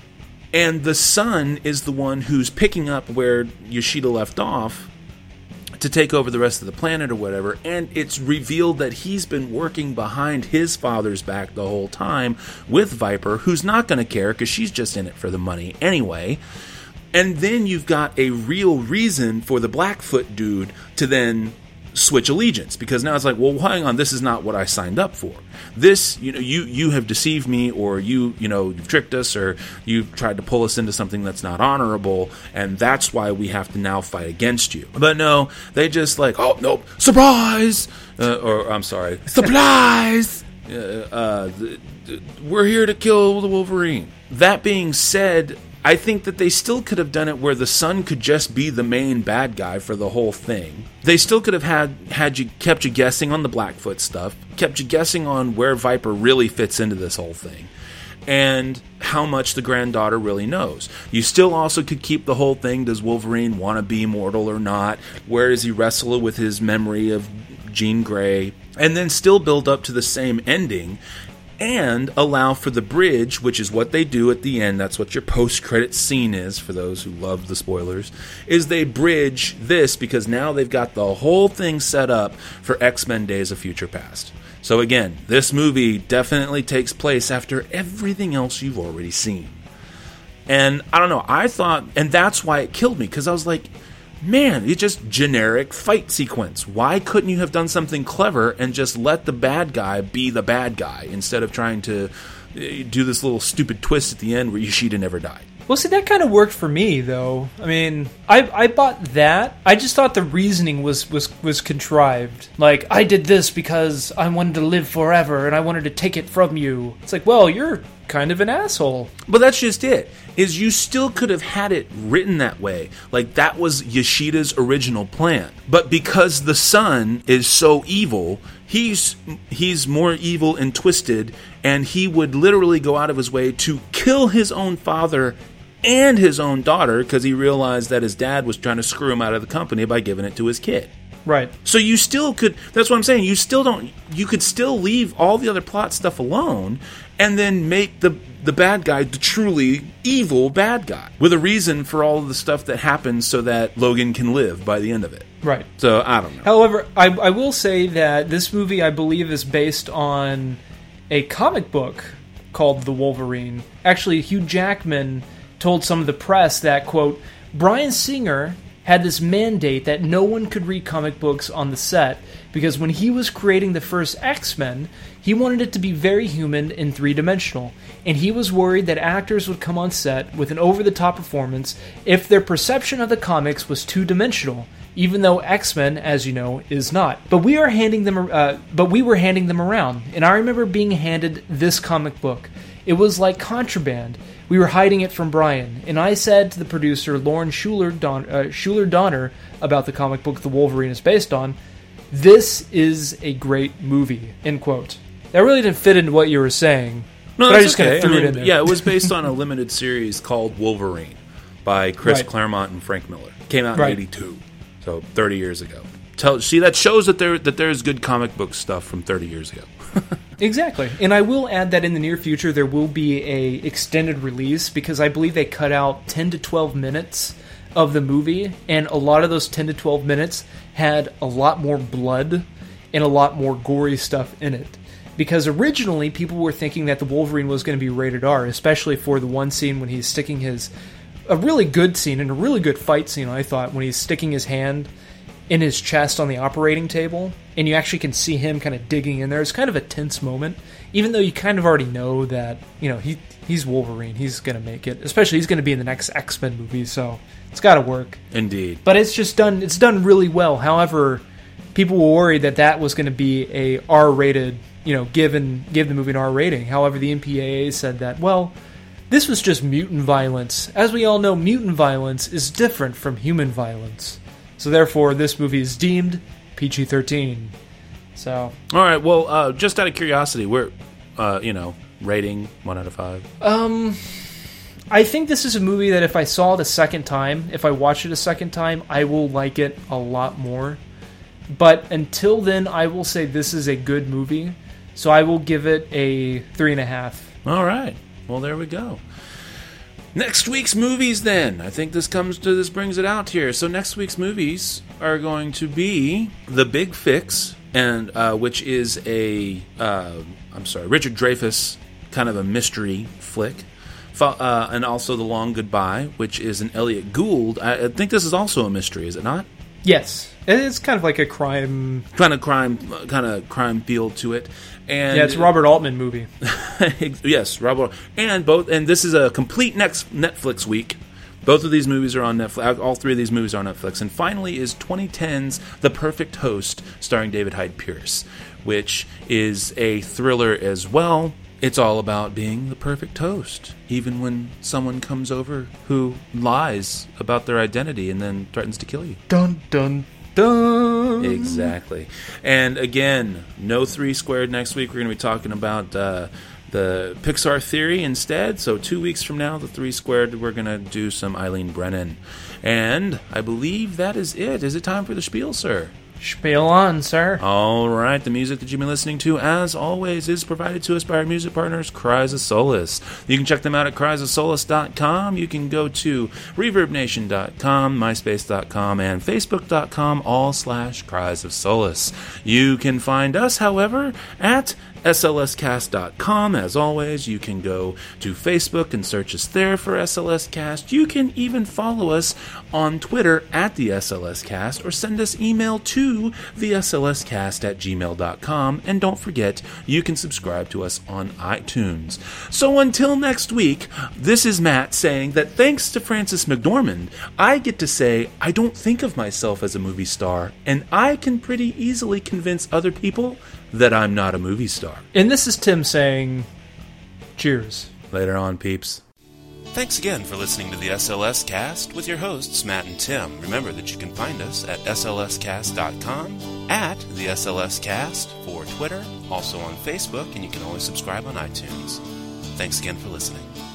and the son is the one who's picking up where Yoshida left off to take over the rest of the planet or whatever, and it's revealed that he's been working behind his father's back the whole time with Viper, who's not going to care because she's just in it for the money anyway. And then you've got a real reason for the Blackfoot dude to then switch allegiance, because now it's like, well, hang on, this is not what I signed up for. This, you know, you you have deceived me, or you you know you've tricked us, or you've tried to pull us into something that's not honorable, and that's why we have to now fight against you. But no, they just like, oh nope, surprise, uh, or I'm sorry, supplies. uh, uh, th- th- we're here to kill the Wolverine. That being said, I think that they still could have done it where the son could just be the main bad guy for the whole thing. They still could have had had you kept you guessing on the Blackfoot stuff, kept you guessing on where Viper really fits into this whole thing, and how much the granddaughter really knows. You still also could keep the whole thing, does Wolverine want to be immortal or not? Where does he wrestle with his memory of Jean Grey? And then still build up to the same ending, and allow for the bridge, which is what they do at the end. That's what your post-credit scene is, for those who love the spoilers, is they bridge this, because now they've got the whole thing set up for X-Men Days of Future Past. So again, this movie definitely takes place after everything else you've already seen. And I don't know, I thought, and that's why it killed me, because I was like, man, it's just generic fight sequence. Why couldn't you have done something clever and just let the bad guy be the bad guy instead of trying to do this little stupid twist at the end where Yoshida never died? Well, see, that kind of worked for me, though. I mean, I I bought that. I just thought the reasoning was, was, was contrived. Like, I did this because I wanted to live forever and I wanted to take it from you. It's like, well, you're kind of an asshole. But that's just it, is you still could have had it written that way. Like, that was Yoshida's original plan. But because the son is so evil, he's he's more evil and twisted, and he would literally go out of his way to kill his own father and his own daughter, because he realized that his dad was trying to screw him out of the company by giving it to his kid. Right. So you still could, that's what I'm saying, you still don't, you could still leave all the other plot stuff alone and then make the the bad guy the truly evil bad guy, with a reason for all of the stuff that happens so that Logan can live by the end of it. Right. So, I don't know. However, I, I will say that this movie, I believe, is based on a comic book called The Wolverine. Actually, Hugh Jackman told some of the press that, quote, Bryan Singer had this mandate that no one could read comic books on the set, because when he was creating the first X-Men, he wanted it to be very human and three-dimensional, and he was worried that actors would come on set with an over-the-top performance if their perception of the comics was two-dimensional, even though X-Men, as you know, is not. But we are handing them, uh, but we were handing them around, and I remember being handed this comic book. It was like contraband. We were hiding it from Brian. And I said to the producer, Lauren Schuler, Don, uh, Schuler Donner, about the comic book The Wolverine is based on, this is a great movie, end quote. That really didn't fit into what you were saying. No, but that's I just okay. kind of threw I mean, it in there. Yeah, it was based on a limited series called Wolverine by Chris Right. Claremont and Frank Miller. Came out in Right. eighty-two, so thirty years ago. Tell, see, that shows that there that there's good comic book stuff from thirty years ago. Exactly. And I will add that in the near future there will be a extended release, because I believe they cut out ten to twelve minutes of the movie, and a lot of those ten to twelve minutes had a lot more blood and a lot more gory stuff in it. Because originally people were thinking that the Wolverine was going to be rated R, especially for the one scene when he's sticking his... A really good scene, and a really good fight scene, I thought, when he's sticking his hand in his chest on the operating table, and you actually can see him kind of digging in there. It's kind of a tense moment, even though you kind of already know that, you know, he he's Wolverine. He's going to make it. Especially he's going to be in the next X-Men movie, so it's got to work. Indeed. But it's just done, it's done really well. However, people were worried that that was going to be a R-rated, you know, given give the movie an R rating. However, the M P A A said that, well, this was just mutant violence. As we all know, mutant violence is different from human violence. So therefore, this movie is deemed P G thirteen. So, all right. Well, uh, just out of curiosity, we're, uh, you know, rating one out of five. Um, I think this is a movie that if I saw it a second time, if I watch it a second time, I will like it a lot more. But until then, I will say this is a good movie. So I will give it a three and a half. All right. Well, there we go. Next week's movies, then. I think this comes to this brings it out here. So next week's movies are going to be The Big Fix, and uh, which is a uh, I'm sorry, Richard Dreyfuss kind of a mystery flick, uh, and also The Long Goodbye, which is an Elliot Gould. I, I think this is also a mystery, is it not? Yes, it's kind of like a crime, kind of crime, kind of crime feel to it. And yeah, it's a Robert Altman movie. Yes, Robert, and both, and this is a complete next Netflix week. Both of these movies are on Netflix. All three of these movies are on Netflix. And finally is twenty ten's The Perfect Host, starring David Hyde Pierce, which is a thriller as well. It's all about being the perfect host, even when someone comes over who lies about their identity and then threatens to kill you. Dun, dun, dun. Exactly. And again, no three squared next week. We're going to be talking about uh, the Pixar theory instead. So two weeks from now, the three squared, we're going to do some Eileen Brennan. And I believe that is it. Is it time for the spiel, sir? Spiel on, sir. All right. The music that you've been listening to, as always, is provided to us by our music partners, Cries of Solace. You can check them out at cries of solace dot com. You can go to reverb nation dot com, myspace dot com, and facebook dot com, all slash Cries of Solace. You can find us, however, at S L S cast dot com. As always, you can go to Facebook and search us there for S L S Cast. You can even follow us on Twitter at the S L S Cast, or send us email to the S L S cast at gmail dot com. And don't forget, you can subscribe to us on iTunes. So until next week, this is Matt saying that thanks to Frances McDormand, I get to say I don't think of myself as a movie star, and I can pretty easily convince other people that I'm not a movie star. And this is Tim saying, cheers. Later on, peeps. Thanks again for listening to the S L S Cast with your hosts, Matt and Tim. Remember that you can find us at S L S cast dot com, at the S L S Cast for Twitter, also on Facebook, and you can always subscribe on iTunes. Thanks again for listening.